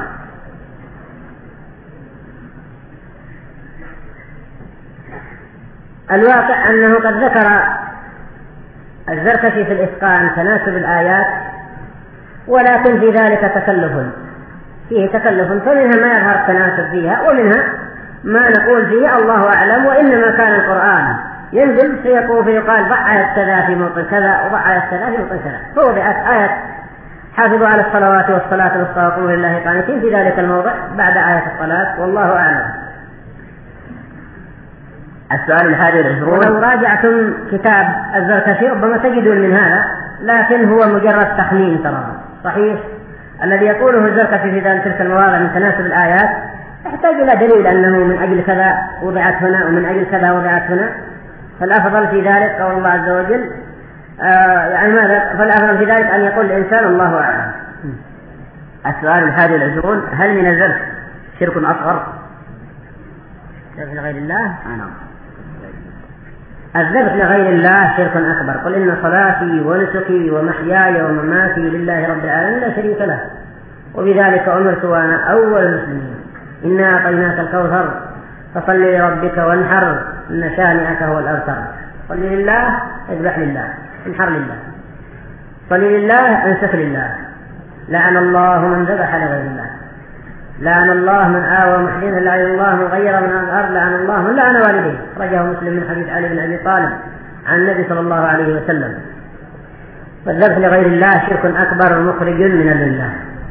[SPEAKER 3] الواقع أنه قد ذكر الزركشي في الإتقان تناسب الآيات، ولكن في ذلك تكلف، فيه تكلف، فمنها ما يظهر التناسب فيها ومنها ما نقول فيه الله أعلم. وإنما كان القرآن ينزل فيقول فيقال ضع آية كذا في موطن كذا وضع آية كذا في موطن كذا، فوضعت آية حافظوا على الصلوات والصلاة الوسطى وقوموا لله قانتين في ذلك الموضع بعد آية الصلاة، والله أعلم.
[SPEAKER 2] السؤال الحادي والعشرون:
[SPEAKER 3] ولو راجعتم كتاب الزركشي ربما تجدون من هذا، لكن هو مجرد تخمين ترى. صحيح الذي يقوله الزركشي في ذلك تلك المواضع من تناسب الآيات يحتاج إلى دليل أنه من أجل كذا وضعت هنا ومن أجل كذا وضعت هنا، فالأفضل في ذلك قول الله عز وجل آه يعني ماذا؟ فالأفضل في ذلك أن يقول الإنسان الله أعلم.
[SPEAKER 2] السؤال الحادي والعشرون: هل من الزرك شرك أصغر؟
[SPEAKER 3] شرك لغير الله؟
[SPEAKER 2] آه نعم.
[SPEAKER 3] الذبح لغير الله شرك أكبر. قل إن صلاتي ونسكي ومحياي ومماتي لله رب العالمين لا شريك له وبذلك أمرت وأنا أول المسلمين. إنا أعطيناك الكوثر فصل لربك وانحر إن شانئك هو الأبتر. صل لله اذبح لله انحر لله، صل لله انسك لله. لعن الله من ذبح لغير الله، لعن الله من آوى محدثا، لعن الله من غير من الأرض، لعن الله من لعن والديه. رجاه مسلم من حديث علي بن أبي طالب عن النبي صلى الله عليه وسلم. فالذبح لغير الله شرك أكبر مخرج من الملة.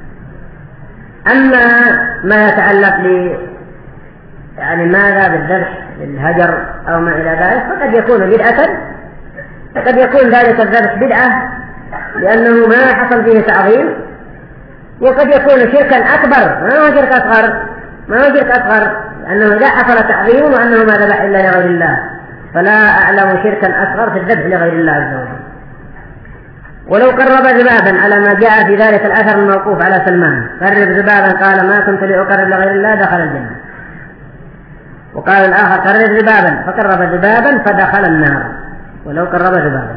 [SPEAKER 3] أما ما يتعلق ل يعني ماذا بالذبح للهجر أو ما إلى ذلك فقد يكون بدعة، فقد يكون ذلك الذبح بدعة لأنه ما حصل فيه تعظيم، وقد يكون شركا أكبر ما هو شرك أصغر، ما هو شرك أصغر لأنه إذا حصل تعظيم وأنه ما ذبح إلا لغير الله، فلا أعلم شركا أصغر في الذبح لغير الله عز وجل. ولو قرب ذبابا على ما جاء في ذلك الأثر الموقوف على سلمان: قرب ذبابا قال ما كنت لأقرب لغير الله دخل الجنة. وقال الآخر: قرب ذبابا فقرب ذبابا فدخل النار. ولو قرب ذبابا.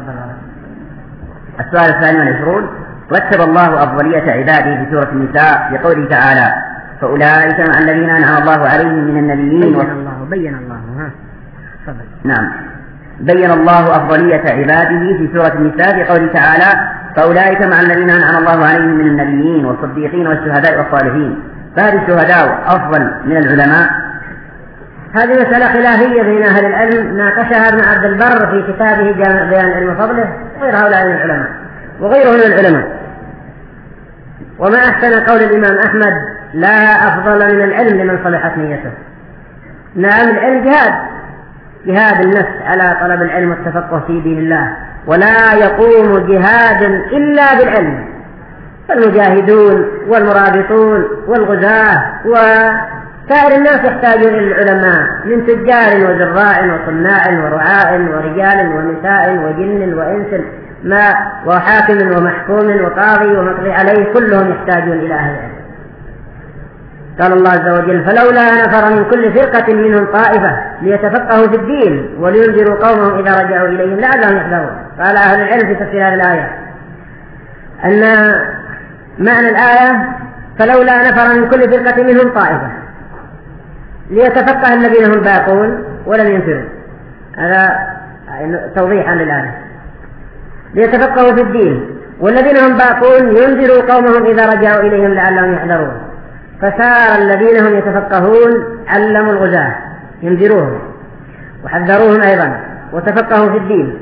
[SPEAKER 2] السؤال الثاني والعشرون: رتب الله أفضلية عباده في سورة النساء بقوله تعالى: فأولئك مع الذين أنعم الله عليهم من النبيين.
[SPEAKER 3] بين الله بين الله ها صدق.
[SPEAKER 2] نعم. بين الله أفضلية عباده في سورة النساء بقوله تعالى: فأولئك مع الذين أنعم الله عليهم من النبيين والصديقين والشهداء والصالحين. فهل الشهداء أفضل من العلماء؟
[SPEAKER 3] هذه مسألة خلافية بين أهل العلم ناقشها ابن عبد البر في كتابه جامع بيان علم فضله غير هؤلاء من العلماء وغيره من العلماء. وما أحسن قول الإمام أحمد: لا أفضل من العلم لمن صلحت نيته. نعم العلم جهاد، جهاد النفس على طلب العلم والتفقه في دين الله، ولا يقوم جهاد إلا بالعلم. فالمجاهدون والمرابطون والغزاة وسائر الناس يحتاجون إلى العلماء من تجار وزراع وصناع ورعاء ورجال ونساء وجن وإنس ما وحاكم ومحكوم وقاضي ومقضي عليه، كلهم يحتاجون إلى أهل العلم. قال الله عز وجل: فلولا نفر من كل فرقة منهم طائفة ليتفقهوا في الدين ولينذروا قومهم إذا رجعوا إليهم لعلهم يحذرون. قال أهل العلم في تفسير هذه الآية أن معنى الآية: فلولا نفر من كل فرقة منهم طائفة ليتفقه الذين هم باقون ولم ينفروا. هذا توضيحا للآية. ليتفقهوا في الدين والذين هم باقون ينذروا قومهم إذا رجعوا إليهم لعلهم يحذرون. فسار الذين هم يتفقهون علموا الغزاة ينذروهم وحذروهم أيضا وتفقهوا في الدين،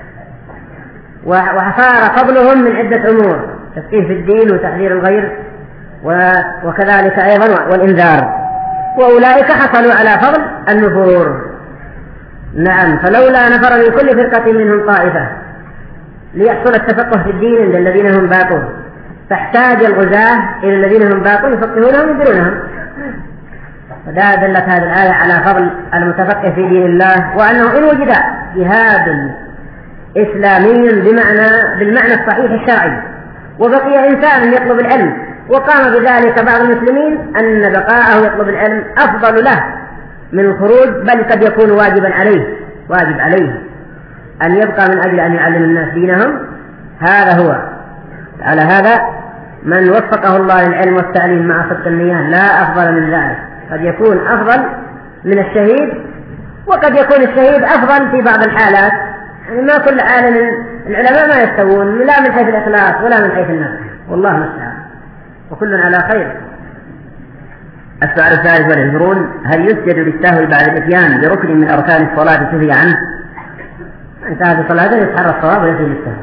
[SPEAKER 3] وصار فضلهم من عدة أمور: تفقيه في الدين وتحذير الغير وكذلك أيضا والإنذار، وأولئك حصلوا على فضل النفور. نعم، فلولا نفر من كل فرقة منهم طائفة ليحصل التفقه في الدين عند الذين هم باقون، فاحتاج الغزاة إلى الذين هم باقون يفقهونهم وينذرونهم. فدا دلت هذه الآية على فضل المتفقه في دين الله، وأنه إن وجد جهاد إسلامي بمعنى بالمعنى الصحيح الشرعي وبقي إنسان يطلب العلم وقام بذلك بعض المسلمين، أن بقاءه يطلب العلم أفضل له من الخروج، بل قد يكون واجبا عليه واجب عليه أن يبقى من أجل أن يعلم الناس دينهم. هذا هو. على هذا من وفقه الله للعلم والتعليم مع صدق النية لا أفضل من ذلك، قد يكون أفضل من الشهيد، وقد يكون الشهيد أفضل في بعض الحالات. يعني ما كل عالم، العلماء ما يستوون لا من حيث الإخلاص ولا من حيث النفس، والله المستعان، وكل على خير.
[SPEAKER 2] السؤال الثالث والعشرون: هل يسجد للسهو بعد الإتيان بركن من أركان الصلاة سهي عنه؟
[SPEAKER 3] انتهى بصلاته يتحرى الصواب ويسجد للسهو.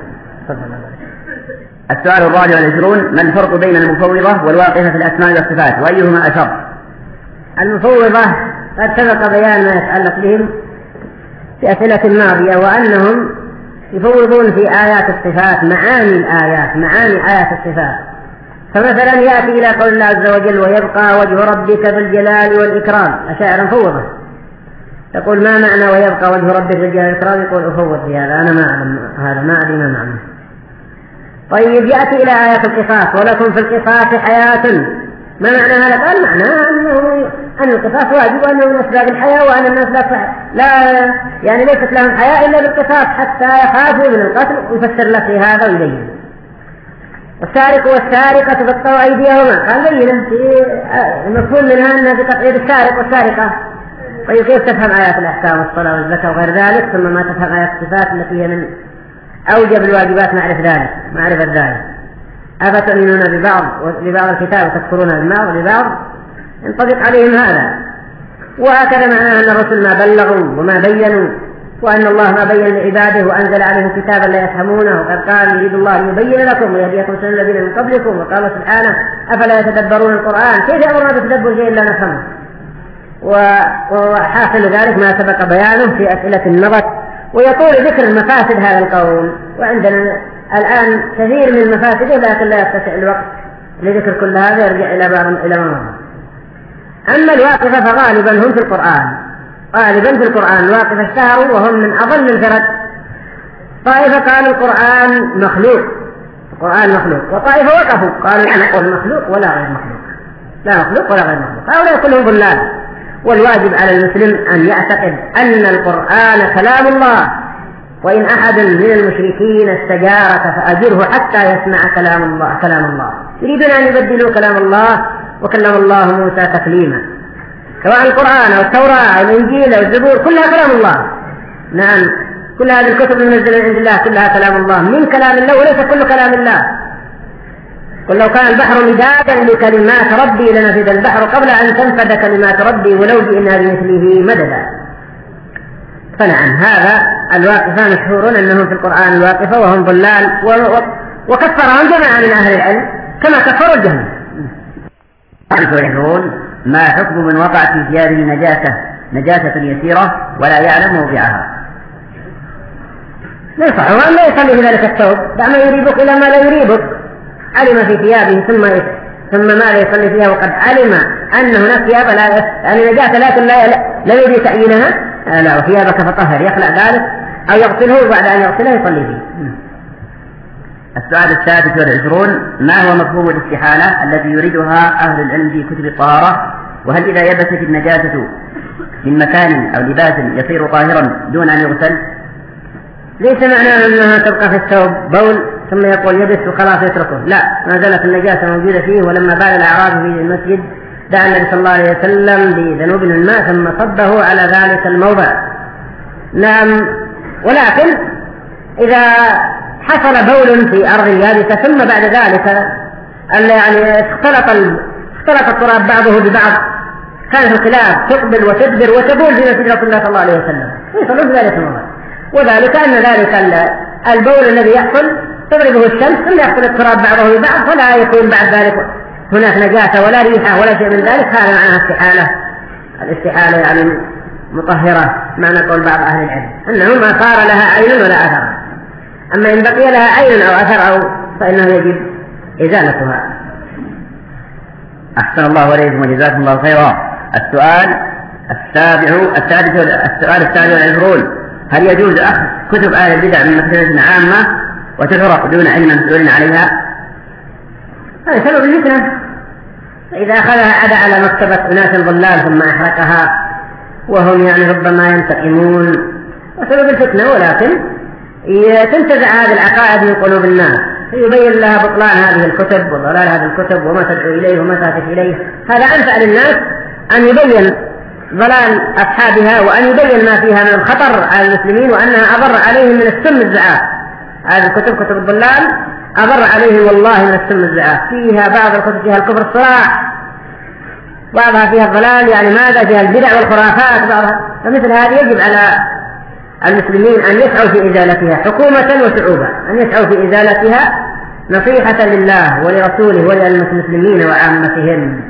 [SPEAKER 2] السؤال الرابع والعشرون: ما الفرق بين المفوضة والواقفة في الأسماء والصفات، وأيهما أشر؟
[SPEAKER 3] المفوضة قد سبق بيان ما يتعلق بهم في أسئلة الماضية، وأنهم يفوضون في آيات الصفات معاني الآيات معاني آيات الصفات. فمثلا يأتي إلى قول الله عز وجل: ويبقى وجه ربك بالجلال والإكرام، أشاعر مفوضة يقول: ما معنى ويبقى وجه ربك بالجلال والإكرام؟ يقول: أفوض في هذا، أنا ما أعلم هذا، ما أدري ما معنى. طيب يأتي إلى آيات القصاص: ولكم في القصاص حياة، ما معنى هذا؟ قال: معناه أنه أن القصاص واجب، وأنه من أسباب الحياة، وأن الناس لا, لا يعني ليست لهم حياة إلا بالقصاص حتى يخافوا من القتل، ويفسر لك في هذا ويبين. والسارق والسارقة فاقطعوا أيديهما، قال بينه في المفهوم منها أنها بتقعيد السارق والسارقة. طيب كيف تفهم آيات الأحكام والصلاة والزكاة وغير ذلك ثم ما تفهم آيات الصفات التي هي من أوجب الواجبات معرفة ذلك معرفة ذلك؟ أفتؤمنون ببعض ببعض الكتاب وتكفرون ببعض وببعض؟ ينطبق عليهم هذا. وهكذا معناه أن الرسل ما بلغوا وما بينوا، وأن الله ما بين لعباده وأنزل عليهم كتابا لا يفهمونه، وقد قال: يريد الله أن يبين لكم ويهديكم سنن الذين من قبلكم. وقال سبحانه: أفلا يتدبرون القرآن؟ كيف يأمرنا بتدبر شيء لا نفهمه؟ وحاصل ذلك ما سبق بيانه في أسئلة النظر. ويطول ذكر المفاسد هذا القول، وعندنا الآن كثير من المفاسد لكن لا يتسع الوقت لذكر كل هذا، يرجع إلى بعض إلى ما مضى. أما الواقفة فغالبا هم في القرآن غالبا في القرآن الواقفة اشتهروا وهم من أضل الفرد. طائفة قالوا القرآن مخلوق القرآن مخلوق وطائفة وقفوا قالوا لا نقول مخلوق ولا غير مخلوق، لا مخلوق ولا غير مخلوق. هؤلاء كلهم ضلال. والواجب على المسلم أن يعتقد أن القرآن كلام الله، وإن أحد من المشركين استجارك فأجره حتى يسمع كلام الله كلام الله يريدون أن يبدلوا كلام الله، وكلم الله موسى تكليما. سواء القرآن أو التوراة أو الإنجيل أو الزبور كلها كلام الله. نعم، كل هذه الكتب المنزلة عند الله كلها كلام الله، من كلام الله وليس كل كلام الله. قل لو كان البحر مدادا لكلمات ربي لنفد البحر قبل أن تنفد كلمات ربي ولو جئنا بمثله مددا. فنعم، هذا الواقفة مشهورون أنهم في القرآن الواقفة وهم ضلال، وكفرهم جماعة من أهل العلم كما كفروا الجهل.
[SPEAKER 2] ما حكم من وقع في ثيابه نجاسة نجاسة يسيرة ولا يعلم موضعها؟
[SPEAKER 3] ننصحه أن لا يصلي في ذلك الثوب، دع ما يريبك إلى ما لا يريبك. علم في ثيابه ثم ثم ما لا يصلي فيها وقد علم أن هناك ثياب لا يعني نجاسة لكن لا لا يريد تعيينها، لا، وثيابك فطهر، يخلع ذلك أو يغسله وبعد أن يغسله يصلي فيه.
[SPEAKER 2] السؤال السادس والعشرون: ما هو مفهوم الاستحالة الذي يريدها أهل العلم في كتب الطهارة؟ وهل إذا يبست النجاسة من مكان أو لباس يصير طاهرا دون أن يغسل؟
[SPEAKER 3] ليس معناه أنها تبقى في الثوب بول ثم يقول يبس وخلاص يتركه، لا، ما زالت النجاسة موجودة فيه. ولما بال الأعرابي في المسجد دعا النبي صلى الله عليه وسلم بذنوب من الماء ثم صبه على ذلك الموضع. نعم، ولكن إذا حصل بول في أرض يابسة ثم بعد ذلك يعني اختلط اختلط التراب بعضه ببعض، كانت الكلاب تقبل وتدبر وتبول في مسجد رسول الله صلى الله عليه وسلم يصلون ذلك الموضع. وذلك أن ذلك البول الذي يحصل تضربه الشمس ثم يحصل التراب بعضه ببعض، فلا يكون بعد ذلك هناك نجاسة ولا ريحة ولا شيء من ذلك. هذا معناها استحالة. الاستحالة يعني مطهرة، معنى قول بعض أهل العلم أنه ما صار لها عين ولا أثر. أما إن بقي لها عين أو أثر أو فإنه يجب إزالتها.
[SPEAKER 2] أحسن الله عليكم وجزاكم الله خيرا. السؤال السابع السادس السؤال السابع والعشرون: هل يجوز أخذ كتب أهل البدع من مكتبة عامة وتحرق دون علم مسؤول عليها؟
[SPEAKER 3] هذا سبب الفتنة. فإذا أخذها عدا على مكتبة أناس ضلال ثم أحرقها وهم يعني ربما ينتقمون، وسبب الفتنة. ولكن تنتزع هذه العقائد من قلوب الناس، يبين لها بطلان هذه الكتب وضلال هذه الكتب وما تدعو إليه وما تهدف إليه. هذا أنفع للناس أن يبين ضلال أصحابها وأن يبين ما فيها من الخطر على المسلمين وأنها أضر عليهم من السم الزعاف. هذه الكتب كتب الضلال أضر عليهم والله من السم الزعاف. فيها بعض الكتب فيها الكفر الصراح، بعضها فيها الضلال يعني ماذا فيها البدع والخرافات بعضها. فمثل هذه يجب على المسلمين أن يسعوا في إزالتها حكومة وشعوبا، أن يسعوا في إزالتها نصيحة لله ولرسوله وللمسلمين وعامتهم.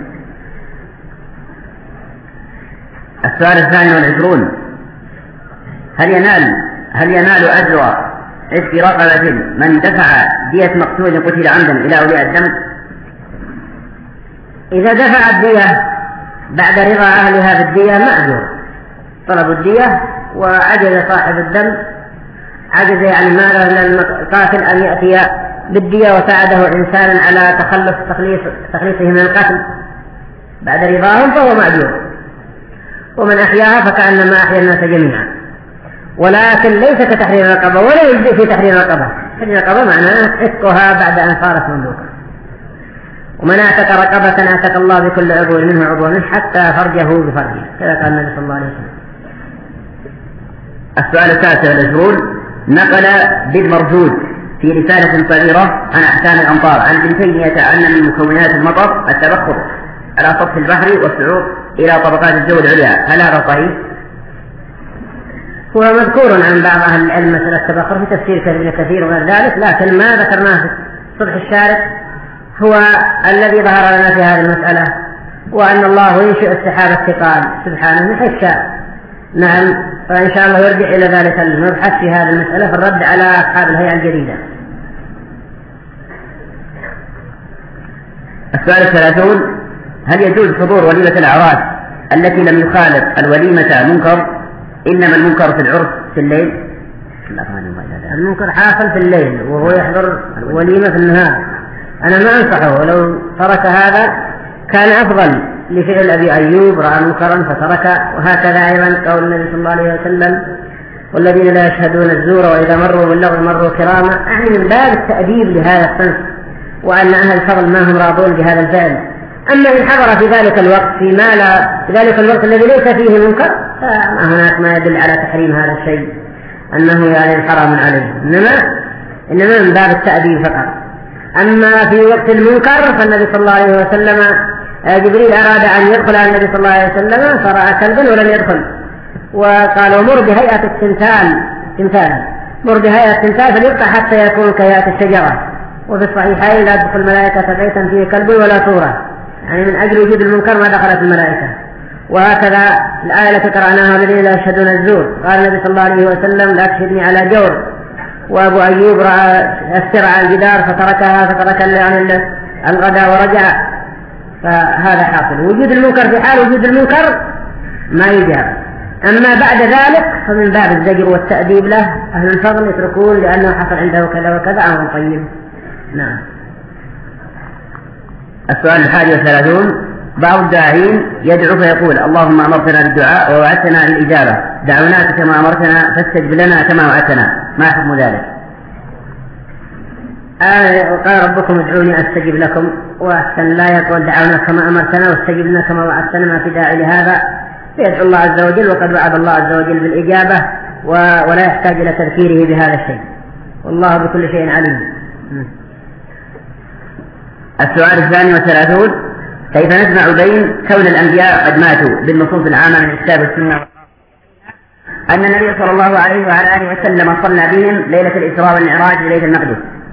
[SPEAKER 2] السؤال الثاني والعشرون: هل ينال هل ينال أجر عتق رقبة من دفع دية مقتول قتل عمدا إلى أولياء الدم؟
[SPEAKER 3] إذا دفع الدية بعد رضا أهلها بالدية مأجور. طلبوا الدية وعجز صاحب الدم، عجز يعني ما للقاتل أن يأتي بالدية وساعده إنسانا على تخلص تخليص تخليصه من القتل بعد رضاهم فهو مأجور. ومن أحياها فكأنما أحيا الناس جميعا. ولكن ليس كتحرير الرقبة ولا يجزي في تحرير الرقبة. تحرير الرقبة معناه عتقها بعد أن صارت مملوكة. ومن اعتق رقبة اعتق الله بكل عضو منه عضو منه حتى فرجه بفرجه، كذا قال النبي صلى الله عليه وسلم.
[SPEAKER 2] السؤال التاسع والعشرون: نقل بالمردود في رسالة صغيرة عن أحكام الأمطار عن ابن تيمية أن من مكونات المطر التبخر على سطح البحر والصعود إلى طبقات الجو العليا، هل هذا صحيح؟
[SPEAKER 3] هو مذكور عن بعض أهل العلم مسألة التبخر في تفسير ابن كثير وغير ذلك، لكن ما ذكرناه في صدح الشارع هو الذي ظهر لنا في هذه المسألة، وأن الله ينشئ السحاب الثقال سبحانه من حيث شاء. نعم، فإن شاء الله يرجع إلى ذلك المبحث في هذه المسألة في الرد على أصحاب الهيئة الجديدة.
[SPEAKER 2] السؤال الثلاثون: هل يجوز حضور وليمة الأعراس التي لم يخالف الوليمة منكر، إنما المنكر في العرس في الليل؟
[SPEAKER 3] المنكر حاصل في الليل وهو يحضر وليمة في النهار. أنا ما أنصحه، ولو ترك هذا كان أفضل لفعل أبي أيوب رأى منكرا فترك. وهكذا أيضا قول النبي صلى الله عليه وسلم: والذين لا يشهدون الزور وإذا مروا باللغو مروا كراما، أعني من باب التأديب لهذا الصنف، وأن أهل الفضل ما هم راضون بهذا الفعل. أما إن حضر في ذلك الوقت في ما لا في ذلك الوقت الذي ليس فيه منكر فما هناك ما يدل على تحريم هذا الشيء أنه يعني حرام عليه، إنما إنما من باب التأديب فقط. أما في وقت المنكر فالنبي صلى الله عليه وسلم جبريل أراد أن يدخل على النبي صلى الله عليه وسلم فرأى كلبا ولم يدخل، وقال: مر بهيئة التمثال تمثالا مر بهيئة التمثال فليبقى حتى يكون كهيئة الشجرة. وفي الصحيحين: لا تدخل الملائكة بيتا فيه كلب ولا صورة، يعني من أجل وجود المنكر ما دخلت الملائكة. وهكذا الآية التي قرأناها: الذين لا يشهدون الزور، قال النبي صلى الله عليه وسلم: لا تشهدني على جور. وأبو أيوب رأى السر على الجدار فتركها فترك يعني الغداء ورجع. فهذا حاصل وجود المنكر في حال وجود المنكر ما يجاب. أما بعد ذلك فمن باب الزجر والتأديب له أهل الفضل يتركون لأنه حصل عنده كذا وكذا أمر طيب. نعم.
[SPEAKER 2] السؤال الحادي والثلاثون: بعض الداعين يدعو فيقول: اللهم أمرتنا بالدعاء ووعدتنا بالإجابة، دعوناك كما أمرتنا فاستجب لنا كما وعدتنا، ما حكم ذلك؟
[SPEAKER 3] آه قال ربكم ادعوني أستجب لكم، وأحسن لا يقول دعونا كما أمرتنا واستجب لنا كما وعدتنا، ما في داعي لهذا. فيدعو الله عز وجل وقد وعد الله عز وجل بالإجابة ولا يحتاج إلى تذكيره بهذا الشيء، والله بكل شيء عليم.
[SPEAKER 2] السؤال الثاني والثلاثون: كيف نجمع بين كون الأنبياء قد ماتوا بالنصوص العامة من الكتاب والسنة أن النبي صلى الله عليه وعلى آله وسلم صلى بهم ليلة الإسراء والمعراج ببيت المقدس؟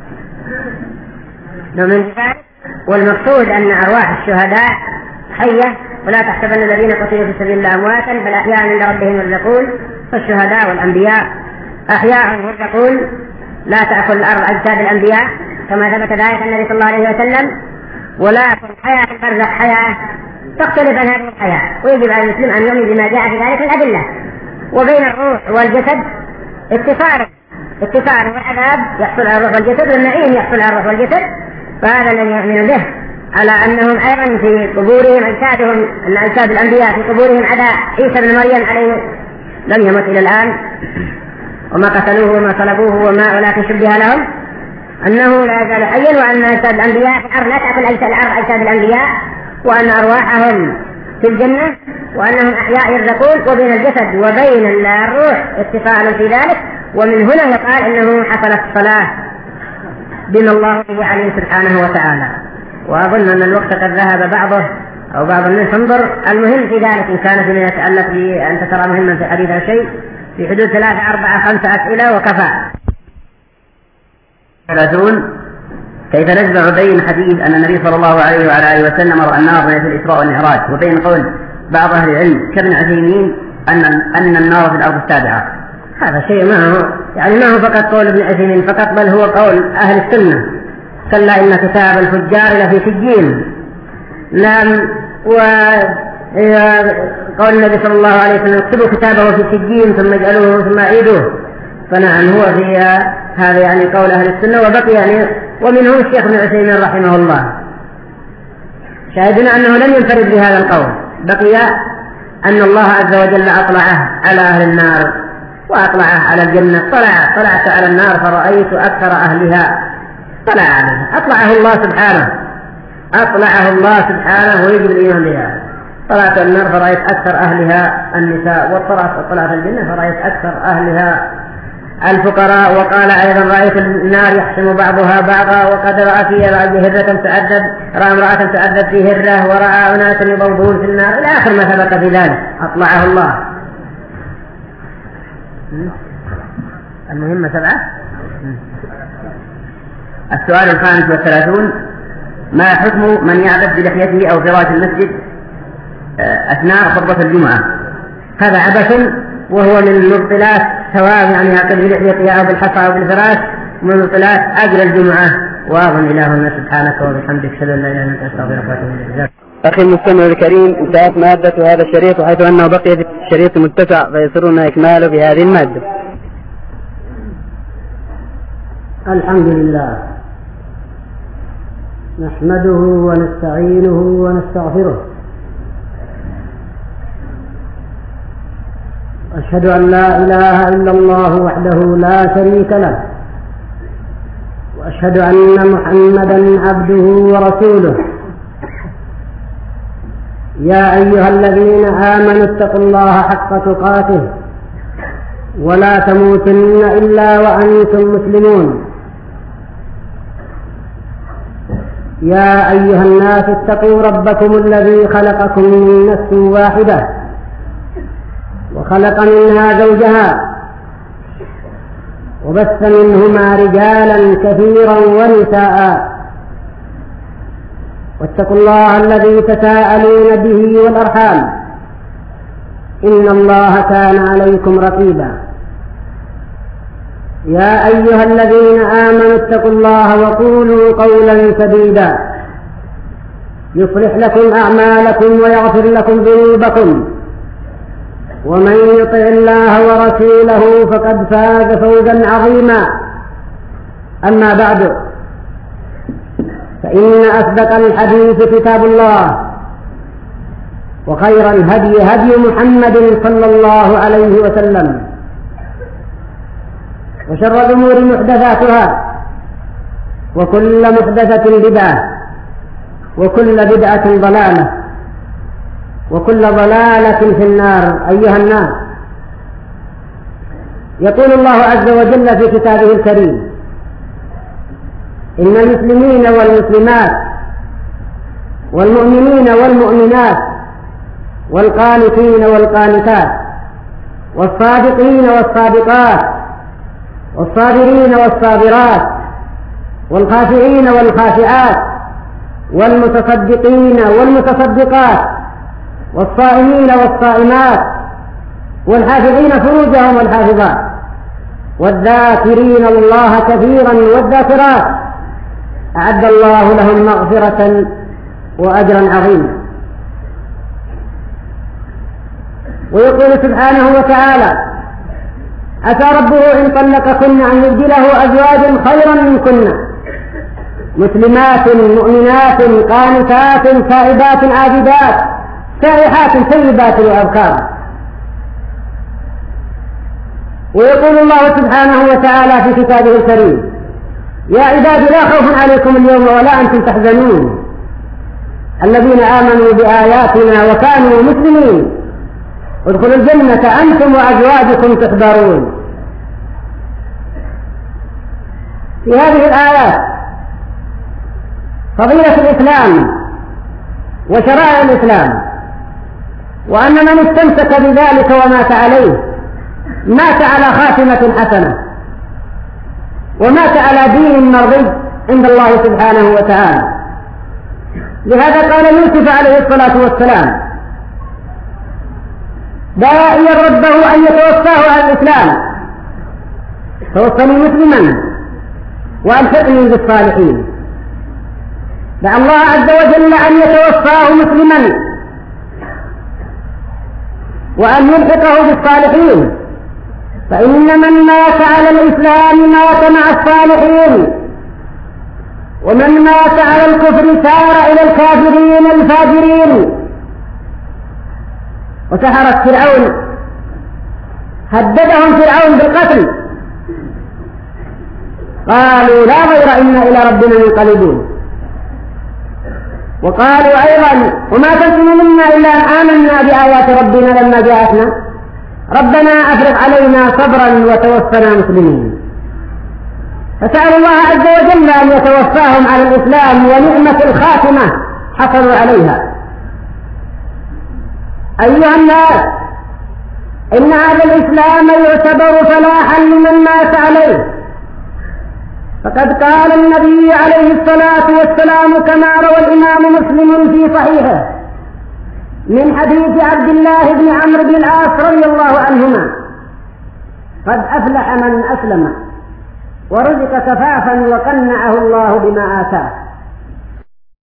[SPEAKER 3] ومن ذلك والمقصود أن أرواح الشهداء حية، ولا تحسبن الذين قتلوا في سبيل الله أمواتا بل أحياء عند ربهم يرزقون. فالشهداء والأنبياء أحياء يرزقون، لا تأكل الأرض أجساد الأنبياء كما ثبت ذلك النبي صلى الله عليه وسلم، ولكن حياة البرزخ حياة تختلف عن هذه الحياة، ويجب على المسلم أن يؤمن بما جاء في ذلك الأدلة. وبين الروح والجسد اتصال اتصال والعذاب يحصل على الروح والجسد، والنعيم يحصل على الروح والجسد، فهذا الذي يؤمن به على أنهم أيضا في قبورهم أجسادهم، أن أجساد الأنبياء في قبورهم عدا عيسى بن مريم عليه لم يمت إلى الآن وما قتلوه وما صلبوه وما ولكن شبه لهم أنه لا يزال حيا، وأن أجساد الأنبياء في الأرض لا تأكل أجساد الأرض أجساد الأنبياء، وأن أرواحهم في الجنة، وأنهم أحياء يرزقون. وبين الجسد وبين الروح اتصال في ذلك، ومن هنا يقال إنه حصلت الصلاة بما الله به عليه سبحانه وتعالى. وأظن أن الوقت قد ذهب بعضه أو بعض الناس انظر. المهم في ذلك إن كان فيما يتعلق بأنت ترى مهما في حديث أو شيء في حدود ثلاثة أربعة خمسة أسئلة وكفى.
[SPEAKER 2] ثلاثون. كيف نجمع بين حديث أن النبي صلى الله عليه وعلى آله وسلم رأى النار ليلة الإسراء والمعراج وبين قول بعض أهل العلم كابن عثيمين أن أن النار في الأرض السابعة؟
[SPEAKER 3] هذا شيء ما هو يعني ما هو فقط قول ابن عثيمين فقط، بل هو قول أهل السنة. كلا إن كتاب الفجار لفي سجين. نعم. وقول النبي صلى الله عليه وسلم اكتبوا كتابه في سجين ثم اجعلوه ثم أعيدوه. فنعم هو في هذا يعني قول أهل السنة. وبقي يعني ومنهم الشيخ ابن عثيمين رحمه الله. شاهدنا أنه لم ينفرد بهذا القول، بقي أن الله عز وجل أطلعه على أهل النار وأطلعه على الجنة. طلع طلعت على النار فرأيت أكثر أهلها. طلع عليها أطلعه الله سبحانه أطلعه الله سبحانه ويجب الإيمان بها. طلعت النار فرأيت أكثر أهلها النساء، وطلعت طلعت الجنة فرأيت أكثر أهلها الفقراء. وقال أيضا رأيت النار يحسم بعضها بعضا، وقد رأى في هرة تعذب، رأى امرأة تعذب في هرة، ورأى أناسا يضربون في النار إلى آخر ما سبق في ذلك. أطلعه الله. المهمة سبعة.
[SPEAKER 2] السؤال الخامس والثلاثون. ما حكم من يعبث بلحيته أو فراش المسجد أثناء خطبة الجمعة؟
[SPEAKER 3] هذا عبث، وهو من مبطلات سواء يعني يعقد بلحيته أو بالحصى أو بالفراش، من مبطلات أجر الجمعة. وأظن إلهنا سبحانك وبحمدك أشهد أن لا إله إلا أنت أستغفرك وأتوب إليك.
[SPEAKER 1] أخي المستمع الكريم، انتهت مادة هذا الشريط، وحيث أنه بقي في الشريط متسع فيسرنا إكماله في هذه المادة.
[SPEAKER 3] الحمد لله نحمده ونستعينه ونستغفره، أشهد أن لا إله إلا الله وحده لا شريك له، وأشهد أن محمدا عبده ورسوله. يا أيها الذين آمنوا اتقوا الله حق تقاته ولا تموتن إلا وأنتم مسلمون. يا أيها الناس اتقوا ربكم الذي خلقكم من نفس واحدة وخلق منها زوجها وبث منهما رجالا كثيرا ونساء، واتقوا الله الذي تساءلون به والأرحام إن الله كان عليكم رقيبا. يا أيها الذين آمنوا اتقوا الله وقولوا قولا سديدا يصلح لكم أعمالكم ويغفر لكم ذنوبكم، ومن يطع الله ورسوله فقد فاز فوزا عظيما. أما بعد، فإن أصدق الحديث كتاب الله، وخير الهدي هدي محمد صلى الله عليه وسلم، وشر الأمور محدثاتها، وكل محدثة بدعة، وكل بدعة ضلالة، وكل ضلالة في النار. أيها الناس، يقول الله عز وجل في كتابه الكريم: إن المسلمين والمسلمات والمؤمنين والمؤمنات والقانتين والقانتات والصادقين والصادقات والصابرين والصابرات والخاشعين والخاشعات والمتصدقين والمتصدقات والصائمين والصائمات والحافظين فروجهم والحافظات والذاكرين الله كثيرا والذاكرات أعد الله لهم مغفرة وأجرا عظيما. ويقول سبحانه وتعالى: عسى ربه إن طلقكن أن يبدله أزواجا خيرا منكن مسلمات مؤمنات قانتات تائبات عابدات سائحات ثيبات وأبكار. ويقول الله سبحانه وتعالى في كتابه الكريم: يا عبادي لا خوف عليكم اليوم ولا أنتم تحزنون الذين آمنوا بآياتنا وكانوا مسلمين ادخلوا الجنة أنتم وأزواجكم تحبرون. في هذه الآيات فضيلة الإسلام وشرائع الإسلام، وأن من استمسك بذلك ومات عليه مات على خاتمة حسنة ومات على دين مرضي عند الله سبحانه وتعالى. لهذا قال يوسف عليه الصلاة والسلام داعيا ربه أن يتوفاه على الإسلام: توفني مسلما وألحقني بالصالحين. دعا الله عز وجل أن يتوفاه مسلما وأن يلحقه بالصالحين، فإن من مات على الإسلام مات مع الصالحين، ومن مات على الكفر سار إلى الكافرين الفاجرين. وسحرت فرعون هددهم فرعون بالقتل، قالوا لا غير إنا إلى ربنا منقلبون. وقالوا أيضا: وما تنقم منا إلا أن آمنا بآيات ربنا لما جاءتنا ربنا أفرغ علينا صبرا وتوفنا مسلمين. فسألوا الله عز وجل أن يتوفاهم على الإسلام ونعمة الخاتمة حصلوا عليها. أيها الناس، إن هذا الإسلام يعتبر فلاحا لمن مات عليه، فقد قال النبي عليه الصلاة والسلام كما روى الإمام مسلم في صحيحه من حديث عبد الله بن عمرو بن العاص رضي الله عنهما: قد أفلح من أسلم ورزق كفافا وقنعه الله بما آتاه.